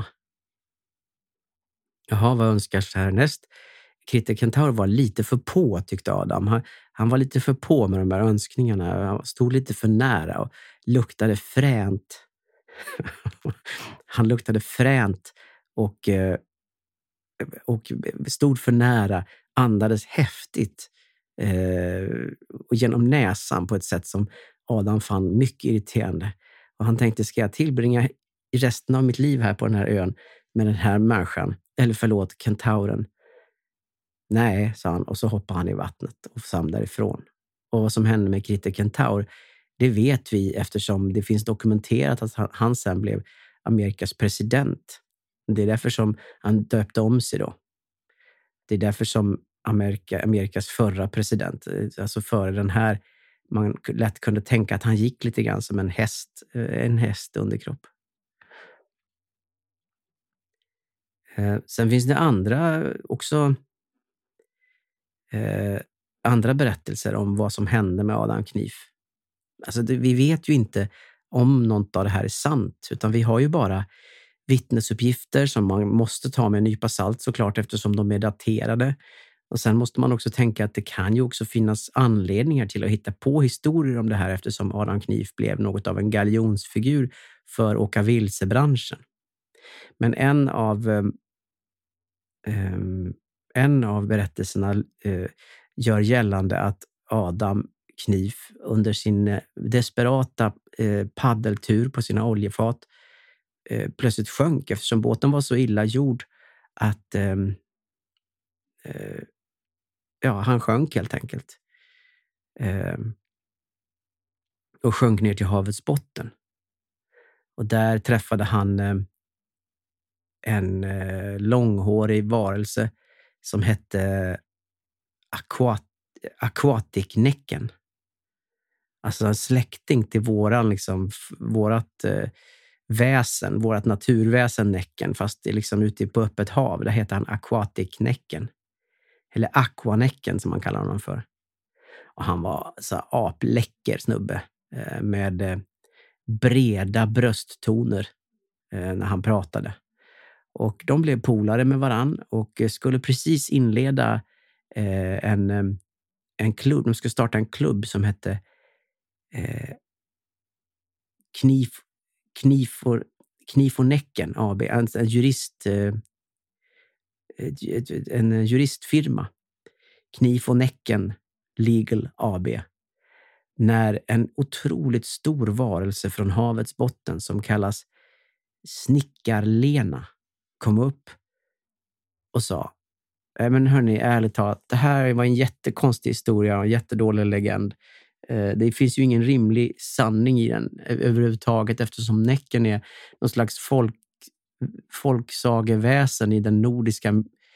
Jaha, vad önskas härnäst? Kritte Kentaur var lite för på, tyckte Adam. Han var lite för på med de här önskningarna. Han stod lite för nära och luktade fränt. Han luktade fränt och stod för nära, andades häftigt och genom näsan på ett sätt som Adam fann mycket irriterande. Och han tänkte, ska jag tillbringa resten av mitt liv här på den här ön med den här människan? Eller förlåt, kentauren. Nej, sa han och så hoppade han i vattnet och sam därifrån. Och vad som hände med Kritte Kentaur, det vet vi eftersom det finns dokumenterat att han sen blev Amerikas president. Det är därför som han döpte om sig då. Det är därför som Amerikas förra president, alltså före den här, man lätt kunde tänka att han gick lite grann som en häst underkropp. Sen finns det andra berättelser om vad som hände med Adam Knief. Alltså vi vet ju inte om något av det här är sant, utan vi har ju bara vittnesuppgifter som man måste ta med en nypa salt såklart, eftersom de är daterade. Och sen måste man också tänka att det kan ju också finnas anledningar till att hitta på historier om det här, eftersom Adam Knief blev något av en galjonsfigur för åka vilse-branschen. Men en av berättelserna gör gällande att Adam Knief under sin desperata paddeltur på sina oljefat plötsligt sjönk, eftersom båten var så illa gjord att han sjönk helt enkelt. Och sjönk ner till havets botten. Och där träffade han en långhårig varelse som hette aquatic-näcken. Alltså en släkting till vårat väsen, vårat naturväsen näcken, fast det är liksom ute på öppet hav. Där heter han aquatic-näcken. Eller aquanäcken som man kallar honom för. Och han var så apläcker snubbe med breda brösttoner när han pratade. Och de blev polare med varann och skulle precis inleda en klubb. De skulle starta en klubb som hette Knief och Näcken AB. En juristfirma. Knief och Näcken Legal AB. När en otroligt stor varelse från havets botten som kallas Snickarlena kom upp och sa: men hörni, ärligt talat, det här var en jättekonstig historia och en jättedålig legend. Det finns ju ingen rimlig sanning i den överhuvudtaget, eftersom Näcken är någon slags folksageväsen i den nordiska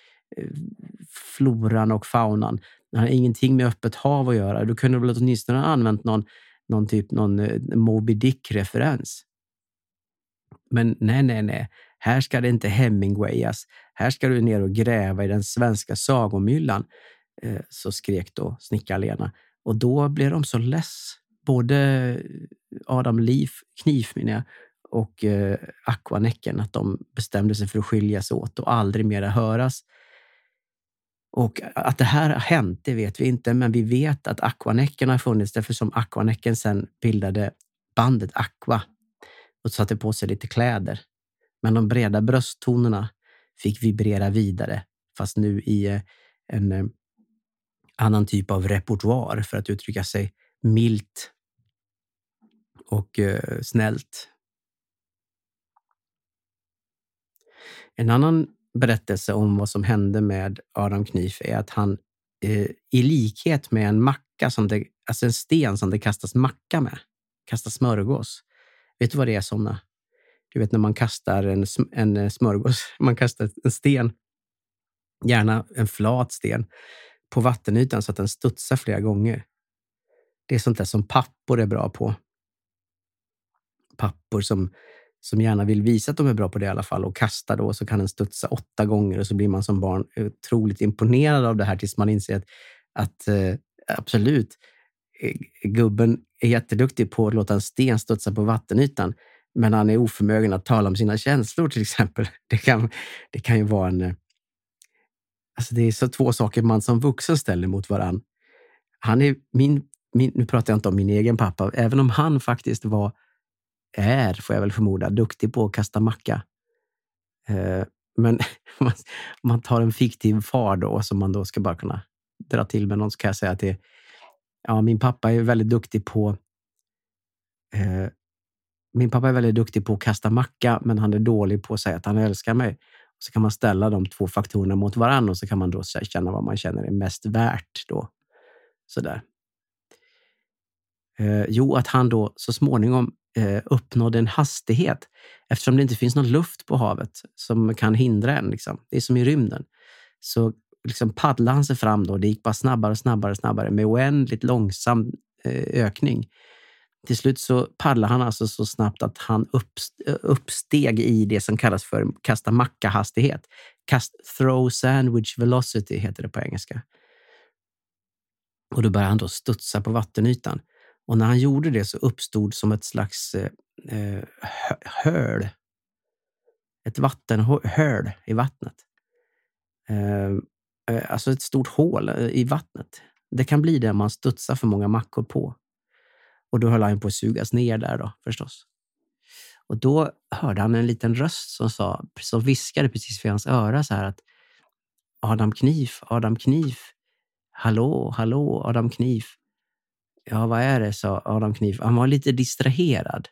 floran och faunan. Det har ingenting med öppet hav att göra. Du kunde väl åtminstone ha använt någon Moby Dick-referens. Men nej. Här ska det inte Hemingwayas. Här ska du ner och gräva i den svenska sagomyllan. Så skrek då Snickarlena. Och då blev de så less. Både Adam Knief och Aquanäcken, att de bestämde sig för att skiljas åt och aldrig mer höras. Och att det här har hänt, det vet vi inte, men vi vet att Aquanäcken har funnits därför som Aquanäcken sen bildade bandet Aqua och satte på sig lite kläder. Men de breda brösttonerna fick vibrera vidare, fast nu i en annan typ av repertoar, för att uttrycka sig milt och snällt. En annan berättelse om vad som hände med Adam Knief är att han i likhet med en macka, alltså en sten som det kastas macka med, kastar smörgås. Vet du vad det är såna? Du vet när man kastar en smörgås, man kastar en sten, gärna en flat sten, på vattenytan så att den studsar flera gånger. Det är sånt där som pappor är bra på. Pappor som gärna vill visa att de är bra på det i alla fall och kastar då, så kan den studsa 8 gånger och så blir man som barn otroligt imponerad av det här tills man inser att absolut, gubben är jätteduktig på att låta en sten studsa på vattenytan, men han är oförmögen att tala om sina känslor till exempel. Det kan ju vara alltså det är så 2 saker man som vuxen ställer mot varann. Han är nu pratar jag inte om min egen pappa, även om han faktiskt får jag väl förmoda, duktig på att kasta macka. Men man tar en fiktiv far då, som man då ska bara kunna dra till med någon, så kan jag säga att min pappa är väldigt duktig på att kasta macka, men han är dålig på att säga att han älskar mig. Så kan man ställa de 2 faktorerna mot varandra och så kan man då känna vad man känner är mest värt då. Sådär. Att han då så småningom uppnådde en hastighet, eftersom det inte finns någon luft på havet som kan hindra en. Liksom. Det är som i rymden. Så liksom paddlade han sig fram då. Det gick bara snabbare med oändligt långsam ökning. Till slut så paddlade han alltså så snabbt att han uppsteg i det som kallas för kasta macka-hastighet. Throw sandwich velocity heter det på engelska. Och då började han då studsa på vattenytan. Och när han gjorde det så uppstod som ett slags höl. Ett vattenhöl i vattnet. Alltså ett stort hål i vattnet. Det kan bli det om man studsar för många mackor på. Och då höll han på att sugas ner där då, förstås. Och då hörde han en liten röst som viskade precis vid hans öra så här att Adam Knif, hallå, Adam Knif. Ja, vad är det, sa Adam Knif. Han var lite distraherad.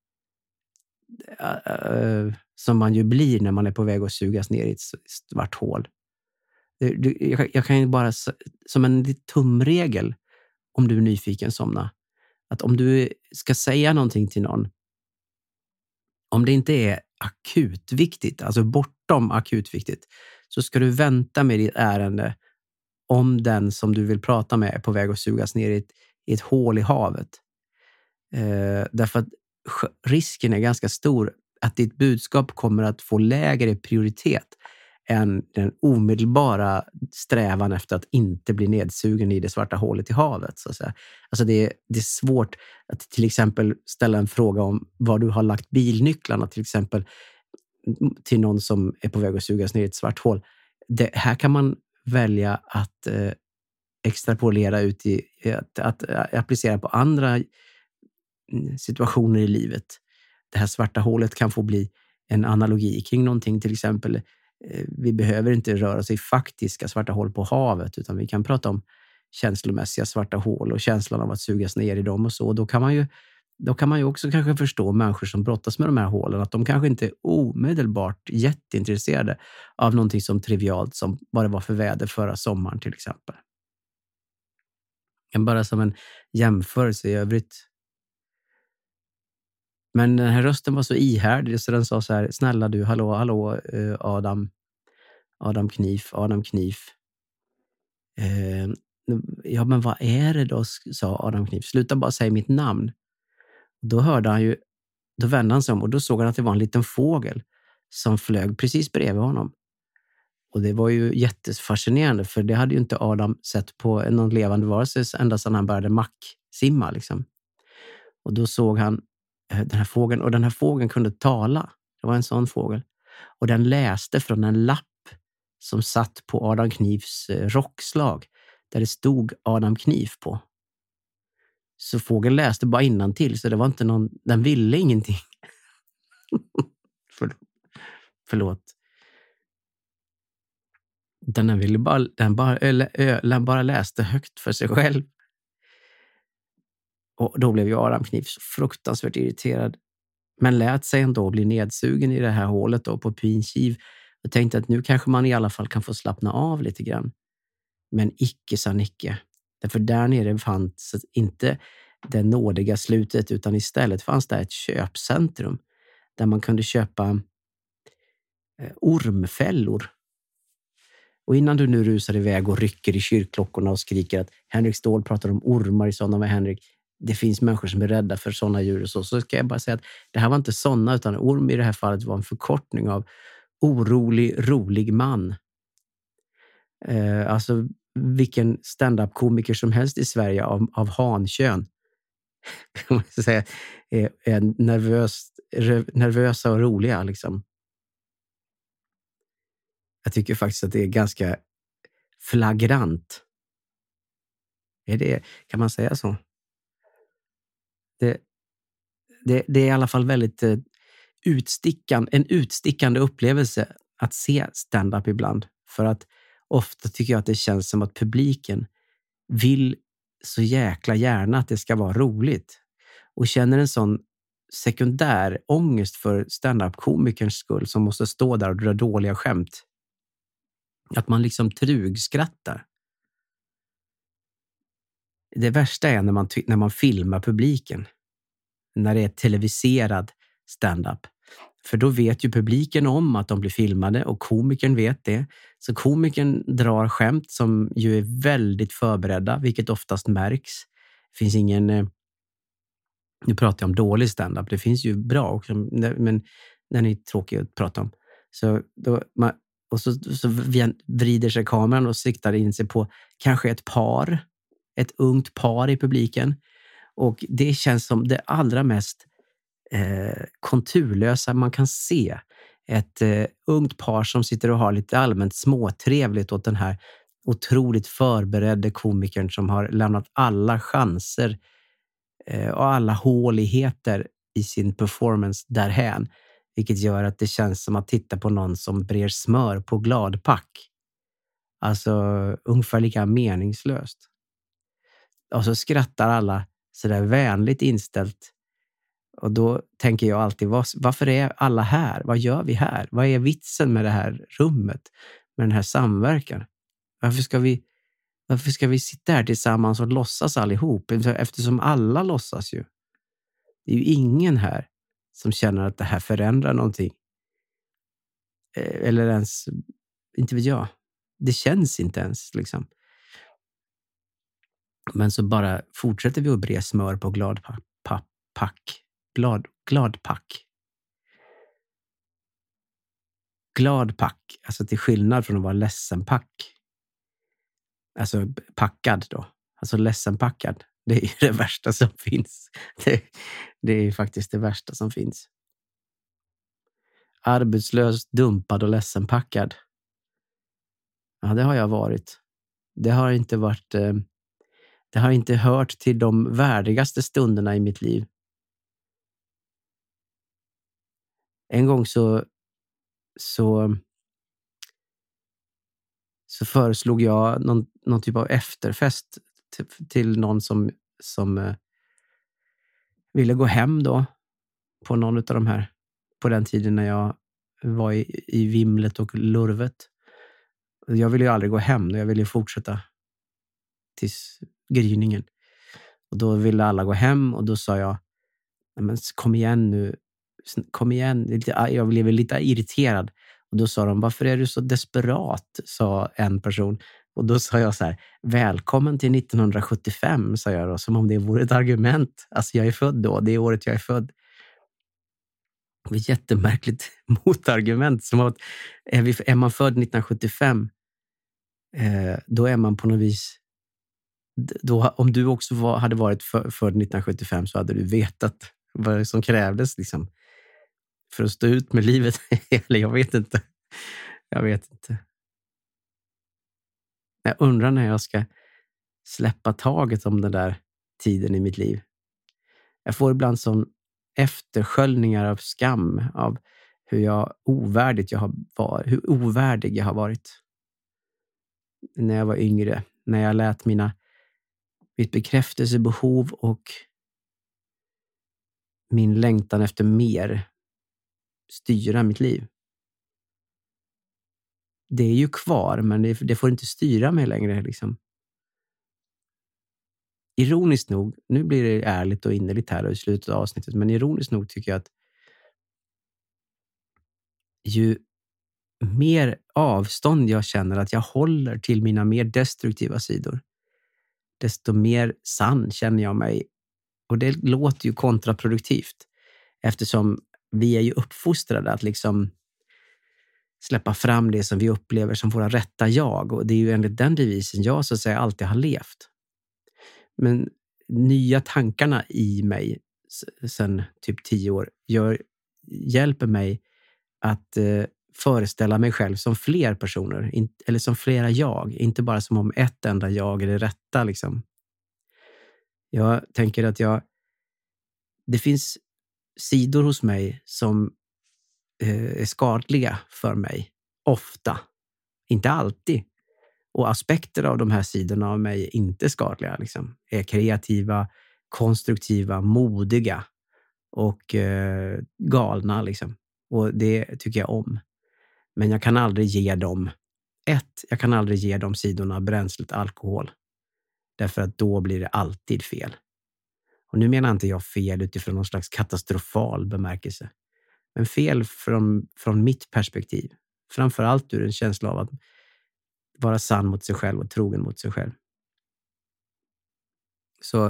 Som man ju blir när man är på väg att sugas ner i ett svart hål. Jag kan ju bara, som en tumregel, om du är nyfiken, somna. Att om du ska säga någonting till någon, om det inte är akut viktigt, alltså bortom akut viktigt, så ska du vänta med ditt ärende om den som du vill prata med är på väg att sugas ner i ett hål i havet. Därför att risken är ganska stor att ditt budskap kommer att få lägre prioritet än den omedelbara strävan efter att inte bli nedsugen i det svarta hålet i havet. Så att säga. Alltså det är svårt att till exempel ställa en fråga om var du har lagt bilnycklarna, till exempel till någon som är på väg att sugas ner i ett svart hål. Här kan man välja att extrapolera ut i att applicera på andra situationer i livet. Det här svarta hålet kan få bli en analogi kring någonting, till exempel. Vi behöver inte röra oss i faktiska svarta hål på havet, utan vi kan prata om känslomässiga svarta hål och känslan av att sugas ner i dem och så. Då kan man ju också kanske förstå människor som brottas med de här hålen, att de kanske inte är omedelbart jätteintresserade av någonting som trivialt som vad det var för väder förra sommaren, till exempel. Bara som en jämförelse i övrigt. Men den här rösten var så ihärdig så den sa så här: snälla du, hallå, Adam Knif. Ja, men vad är det då, sa Adam Knif. Sluta bara säga mitt namn. Då vände han sig om och då såg han att det var en liten fågel som flög precis bredvid honom. Och det var ju jättefascinerande, för det hade ju inte Adam sett på någon levande varelse ända sedan han började macksimma liksom. Och då såg han den här fågeln, och den här fågeln kunde tala. Det var en sån fågel. Och den läste från en lapp som satt på Adam Knifs rockslag, där det stod Adam Knif på. Så fågeln läste bara innantill, så det var inte någon, den ville ingenting. Förlåt. Den bara läste högt för sig själv. Och då blev ju Adam Knif så fruktansvärt irriterad. Men lät sig ändå bli nedsugen i det här hålet då på pinkiv. Och tänkte att nu kanske man i alla fall kan få slappna av lite grann. Men icke sa Nicke. Därför där nere fanns inte det nådiga slutet, utan istället fanns där ett köpcentrum där man kunde köpa ormfällor. Och innan du nu rusar iväg och rycker i kyrkklockorna och skriker att Henrik Ståhl pratar om ormar i sådana med Henrik, det finns människor som är rädda för sådana djur och så ska jag bara säga att det här var inte sådana, utan orm i det här fallet var en förkortning av orolig, rolig man. Alltså vilken stand-up-komiker som helst i Sverige av hankön kan man säga är nervösa och roliga liksom. Jag tycker faktiskt att det är ganska flagrant. Kan man säga så? Det är i alla fall väldigt en utstickande upplevelse att se stand-up ibland. För att ofta tycker jag att det känns som att publiken vill så jäkla gärna att det ska vara roligt. Och känner en sån sekundär ångest för stand-up-komikerns skull som måste stå där och dra dåliga skämt. Att man liksom trugskrattar. Det värsta är när man filmar publiken. När det är televiserad stand-up. För då vet ju publiken om att de blir filmade och komikern vet det. Så komikern drar skämt som ju är väldigt förberedda, vilket oftast märks. Det finns ingen... Nu pratar jag om dålig stand-up. Det finns ju bra också, men den är tråkig att prata om. Så vrider sig kameran och siktar in sig på kanske ett ungt par i publiken. Och det känns som det allra mest konturlösa man kan se. Ett ungt par som sitter och har lite allmänt småtrevligt åt den här otroligt förberedda komikern som har lämnat alla chanser och alla håligheter i sin performance därhän. Vilket gör att det känns som att titta på någon som brer smör på gladpack. Alltså ungefär lika meningslöst. Och så skrattar alla så där vänligt inställt. Och då tänker jag alltid, varför är alla här? Vad gör vi här? Vad är vitsen med det här rummet? Med den här samverkan? Varför ska vi sitta här tillsammans och låtsas allihop? Eftersom alla låtsas ju. Det är ju ingen här som känner att det här förändrar någonting. Eller ens, inte vet jag. Det känns inte ens liksom. Men så bara fortsätter vi att bre smör på gladpack. Gladpack, alltså till skillnad från att vara ledsenpack. Alltså packad då. Alltså ledsenpackad. Det är ju det värsta som finns. Det är ju faktiskt det värsta som finns. Arbetslös, dumpad och ledsenpackad. Ja, det har jag varit. Det har inte varit... Det har inte hört till de värdigaste stunderna i mitt liv. En gång så föreslog jag någon typ av efterfest till någon som ville gå hem då på någon av de här, på den tiden när jag var i vimlet och lurvet. Jag ville ju aldrig gå hem, jag ville fortsätta tills gryningen. Och då ville alla gå hem och då sa jag, men kom igen nu. Kom igen. Jag blev lite irriterad. Och då sa de, varför är du så desperat? Sa en person. Och då sa jag så här, välkommen till 1975, sa jag då. Som om det vore ett argument. Alltså jag är född då, det är året jag är född. Det var ett jättemärkligt motargument. Som att är man född 1975, då är man på något vis... Då, om du också hade varit född 1975 så hade du vetat vad som krävdes liksom, för att stå ut med livet. Eller jag vet inte. Jag undrar när jag ska släppa taget om den där tiden i mitt liv. Jag får ibland sån eftersköljningar av skam av hur ovärdig jag har varit. När jag var yngre. När jag lät mitt bekräftelsebehov och min längtan efter mer styra mitt liv. Det är ju kvar, men det får inte styra mig längre liksom. Ironiskt nog, nu blir det ärligt och innerligt här i slutet av avsnittet, men ironiskt nog tycker jag att ju mer avstånd jag känner att jag håller till mina mer destruktiva sidor, desto mer sann känner jag mig. Och det låter ju kontraproduktivt eftersom vi är ju uppfostrade att liksom släppa fram det som vi upplever som våra rätta jag. Och det är ju enligt den devisen jag så att säga alltid har levt. Men nya tankarna i mig sedan typ 10 år hjälper mig att föreställa mig själv som fler personer. Eller som flera jag. Inte bara som om ett enda jag är det rätta liksom. Jag tänker att det finns sidor hos mig som är skadliga för mig. Ofta. Inte alltid. Och aspekter av de här sidorna av mig är inte skadliga. Liksom. Är kreativa, konstruktiva, modiga och galna. Liksom. Och det tycker jag om. Men jag kan aldrig ge dem sidorna bränslet alkohol. Därför att då blir det alltid fel. Och nu menar inte jag fel utifrån någon slags katastrofal bemärkelse. Men fel från mitt perspektiv. Framförallt ur en känsla av att vara sann mot sig själv och trogen mot sig själv. Så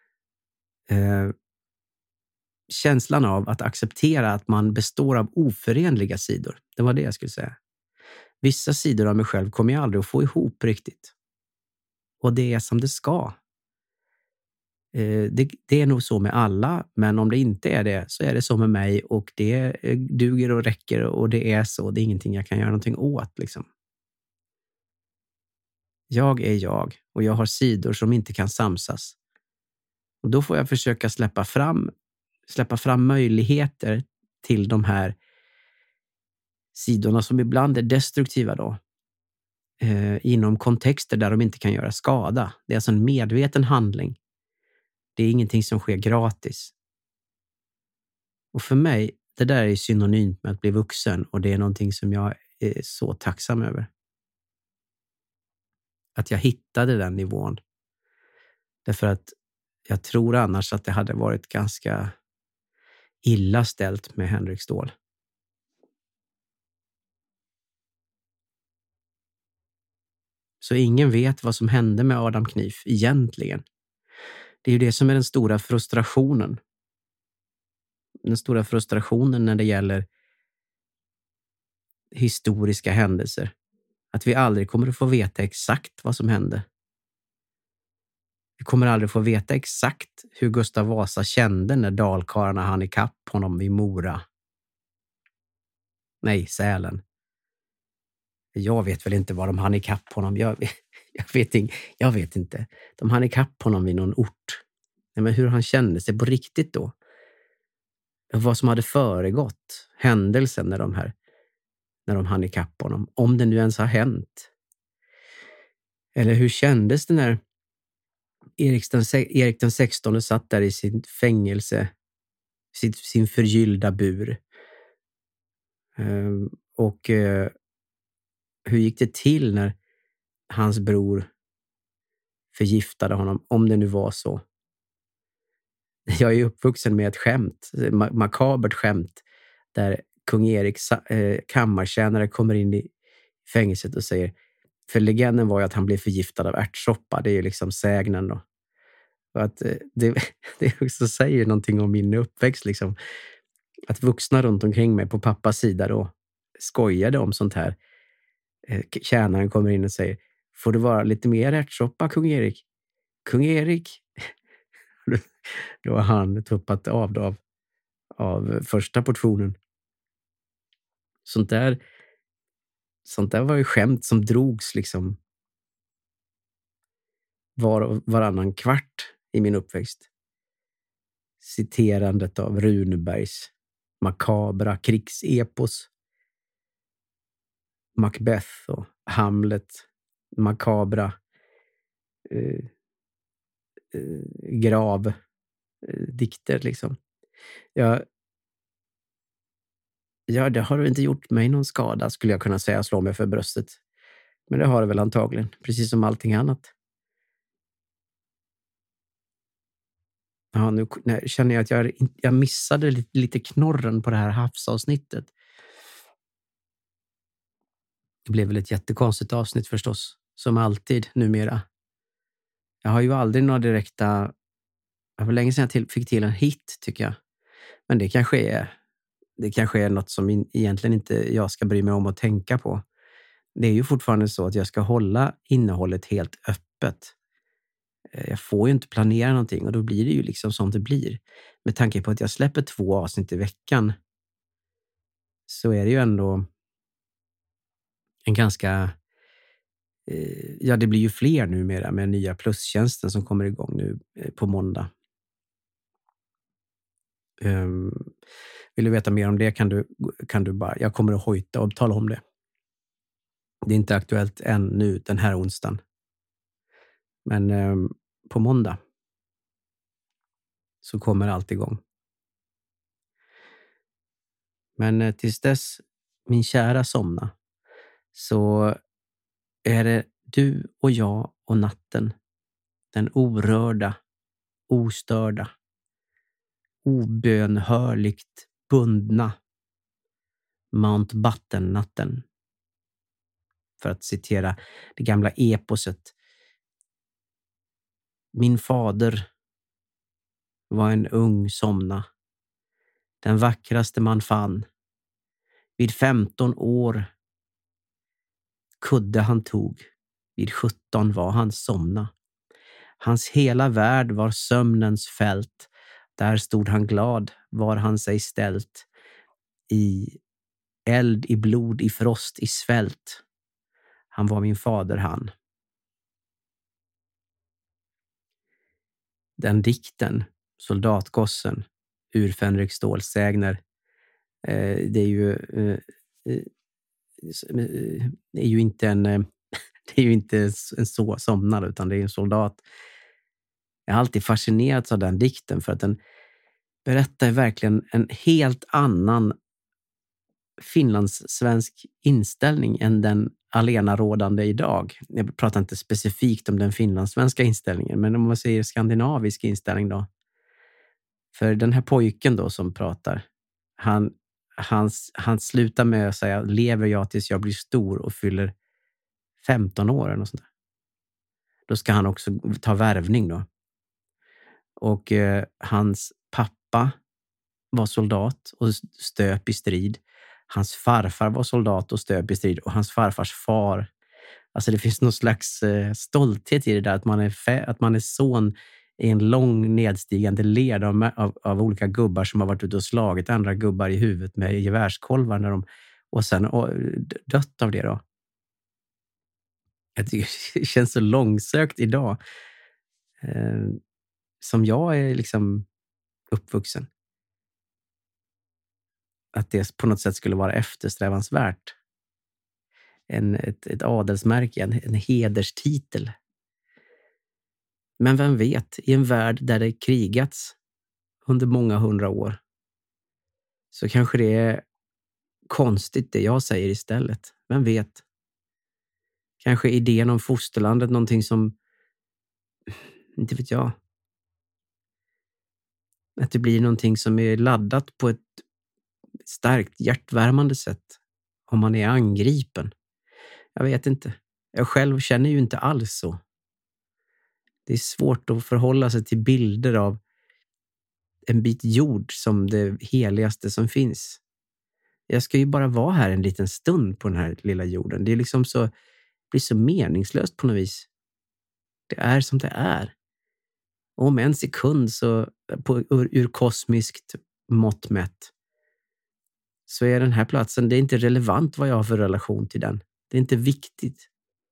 känslan av att acceptera att man består av oförenliga sidor. Det var det jag skulle säga. Vissa sidor av mig själv kommer jag aldrig att få ihop riktigt. Och det är som det ska. Det är nog så med alla, men om det inte är det så är det så med mig, och det duger och räcker, och det är så. Det är ingenting jag kan göra någonting åt liksom. Jag är jag, och jag har sidor som inte kan samsas. Och då får jag försöka släppa fram möjligheter till de här sidorna som ibland är destruktiva då. Inom kontexter där de inte kan göra skada. Det är alltså en medveten handling. Det är ingenting som sker gratis. Och för mig, det där är synonymt med att bli vuxen, och det är någonting som jag är så tacksam över. Att jag hittade den nivån. Därför att jag tror annars att det hade varit ganska illa ställt med Henrik Ståhl. Så ingen vet vad som hände med Adam Knief egentligen. Det är ju det som är den stora frustrationen. Den stora frustrationen när det gäller historiska händelser. Att vi aldrig kommer att få veta exakt vad som hände. Vi kommer aldrig få veta exakt hur Gustav Vasa kände när dalkarlarna hann ikapp honom vid Mora. Nej, Sälen. Jag vet väl inte vad de hann ikapp honom. Jag vet inte. De hann ikapp honom vid någon ort. Men hur han kände sig på riktigt då. Vad som hade föregått händelsen när de hann ikapp honom. Om det nu ens har hänt. Eller hur kändes det när Erik den 16 satt där i sin fängelse, sin förgyllda bur. Och hur gick det till när hans bror förgiftade honom, om det nu var så. Jag är uppvuxen med ett skämt, makabert skämt, där kung Eriks kammartjänare kommer in i fängelset och säger, för legenden var ju att han blev förgiftad av ärtsoppa, det är ju liksom sägnen då. Och att det också säger någonting om min uppväxt liksom. Att vuxna runt omkring mig på pappas sida då skojade om sånt här. Tjänaren kommer in och säger, får det vara lite mer ärtsoppa, kung Erik? Kung Erik? Då har han tuppat av första portionen. Sånt där var ju skämt som drogs liksom varannan kvart i min uppväxt. Citerandet av Runebergs makabra krigsepos. Macbeth och Hamlet. Makabra gravdikter liksom. Ja, det har inte gjort mig någon skada, skulle jag kunna säga, slå mig för bröstet. Men det har det väl antagligen, precis som allting annat. Ja, nu känner jag att jag missade lite knorren på det här havsavsnittet. Det blev väl ett jättekonstigt avsnitt förstås, som alltid numera. Jag har ju aldrig några direkta... Det var länge sedan jag fick till en hit, tycker jag. Men det kanske är något som egentligen inte jag ska bry mig om att tänka på. Det är ju fortfarande så att jag ska hålla innehållet helt öppet. Jag får ju inte planera någonting, och då blir det ju liksom som det blir. Med tanke på att jag släpper 2 avsnitt i veckan, så är det ju ändå en ganska... Ja, det blir ju fler numera med nya plustjänsten som kommer igång nu på måndag. Vill du veta mer om det kan du bara... Jag kommer att hojta och tala om det. Det är inte aktuellt än nu den här onsdagen. Men på måndag så kommer allt igång. Men tills dess, min kära somna, så är det du och jag och natten. Den orörda, ostörda, obönhörligt bundna Mountbatten-natten. För att citera det gamla eposet. Min fader var en ung somna. Den vackraste man fann. Vid 15 år kudde han tog. Vid 17 var han somna. Hans hela värld var sömnens fält. Där stod han glad, var han sig ställt. I eld, i blod, i frost, i svält. Han var min fader, han. Den dikten, Soldatgossen, ur Fänrik Ståls sägner, det är ju inte en så somnad, utan det är en soldat. Jag har alltid fascinerats av den dikten för att den berättar verkligen en helt annan finlandssvensk inställning än den allenarådande idag. Jag pratar inte specifikt om den finlandssvenska inställningen, men om man säger skandinavisk inställning då. För den här pojken då som pratar, han slutar med att säga lever jag tills jag blir stor och fyller 15 år eller något sånt där. Då ska han också ta värvning då. Och hans pappa var soldat och stöp i strid. Hans farfar var soldat och stöp i strid. Och hans farfars far. Alltså det finns någon slags stolthet i det där. Att man är son i en lång nedstigande led av olika gubbar som har varit ute och slagit andra gubbar i huvudet med gevärskolvar. Och sen dött av det då. Jag tycker det känns så långsökt idag. Som jag är liksom uppvuxen. Att det på något sätt skulle vara eftersträvansvärt. Ett adelsmärke, en hederstitel. Men vem vet, i en värld där det krigats under många 100 år så kanske det är konstigt det jag säger istället. Vem vet? Kanske idén om fosterlandet, någonting som, inte vet jag. Att det blir någonting som är laddat på ett starkt hjärtvärmande sätt om man är angripen. Jag vet inte. Jag själv känner ju inte alls så. Det är svårt att förhålla sig till bilder av en bit jord som det heligaste som finns. Jag ska ju bara vara här en liten stund på den här lilla jorden. Det är liksom så, blir så meningslöst på något vis. Det är som det är. Och om en sekund så ur kosmiskt mått mätt så är den här platsen, det är inte relevant vad jag har för relation till den. Det är inte viktigt.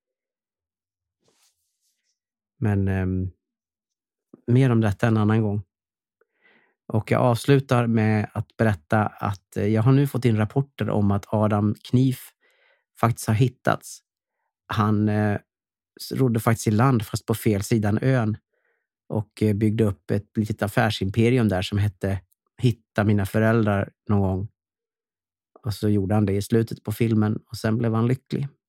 Men mer om detta en annan gång. Och jag avslutar med att berätta att jag har nu fått in rapporter om att Adam Knief faktiskt har hittats. Han rodde faktiskt i land fast på fel sidan ön och byggde upp ett litet affärsimperium där som hette Hitta mina föräldrar någon gång. Och så gjorde han det i slutet på filmen och sen blev han lycklig.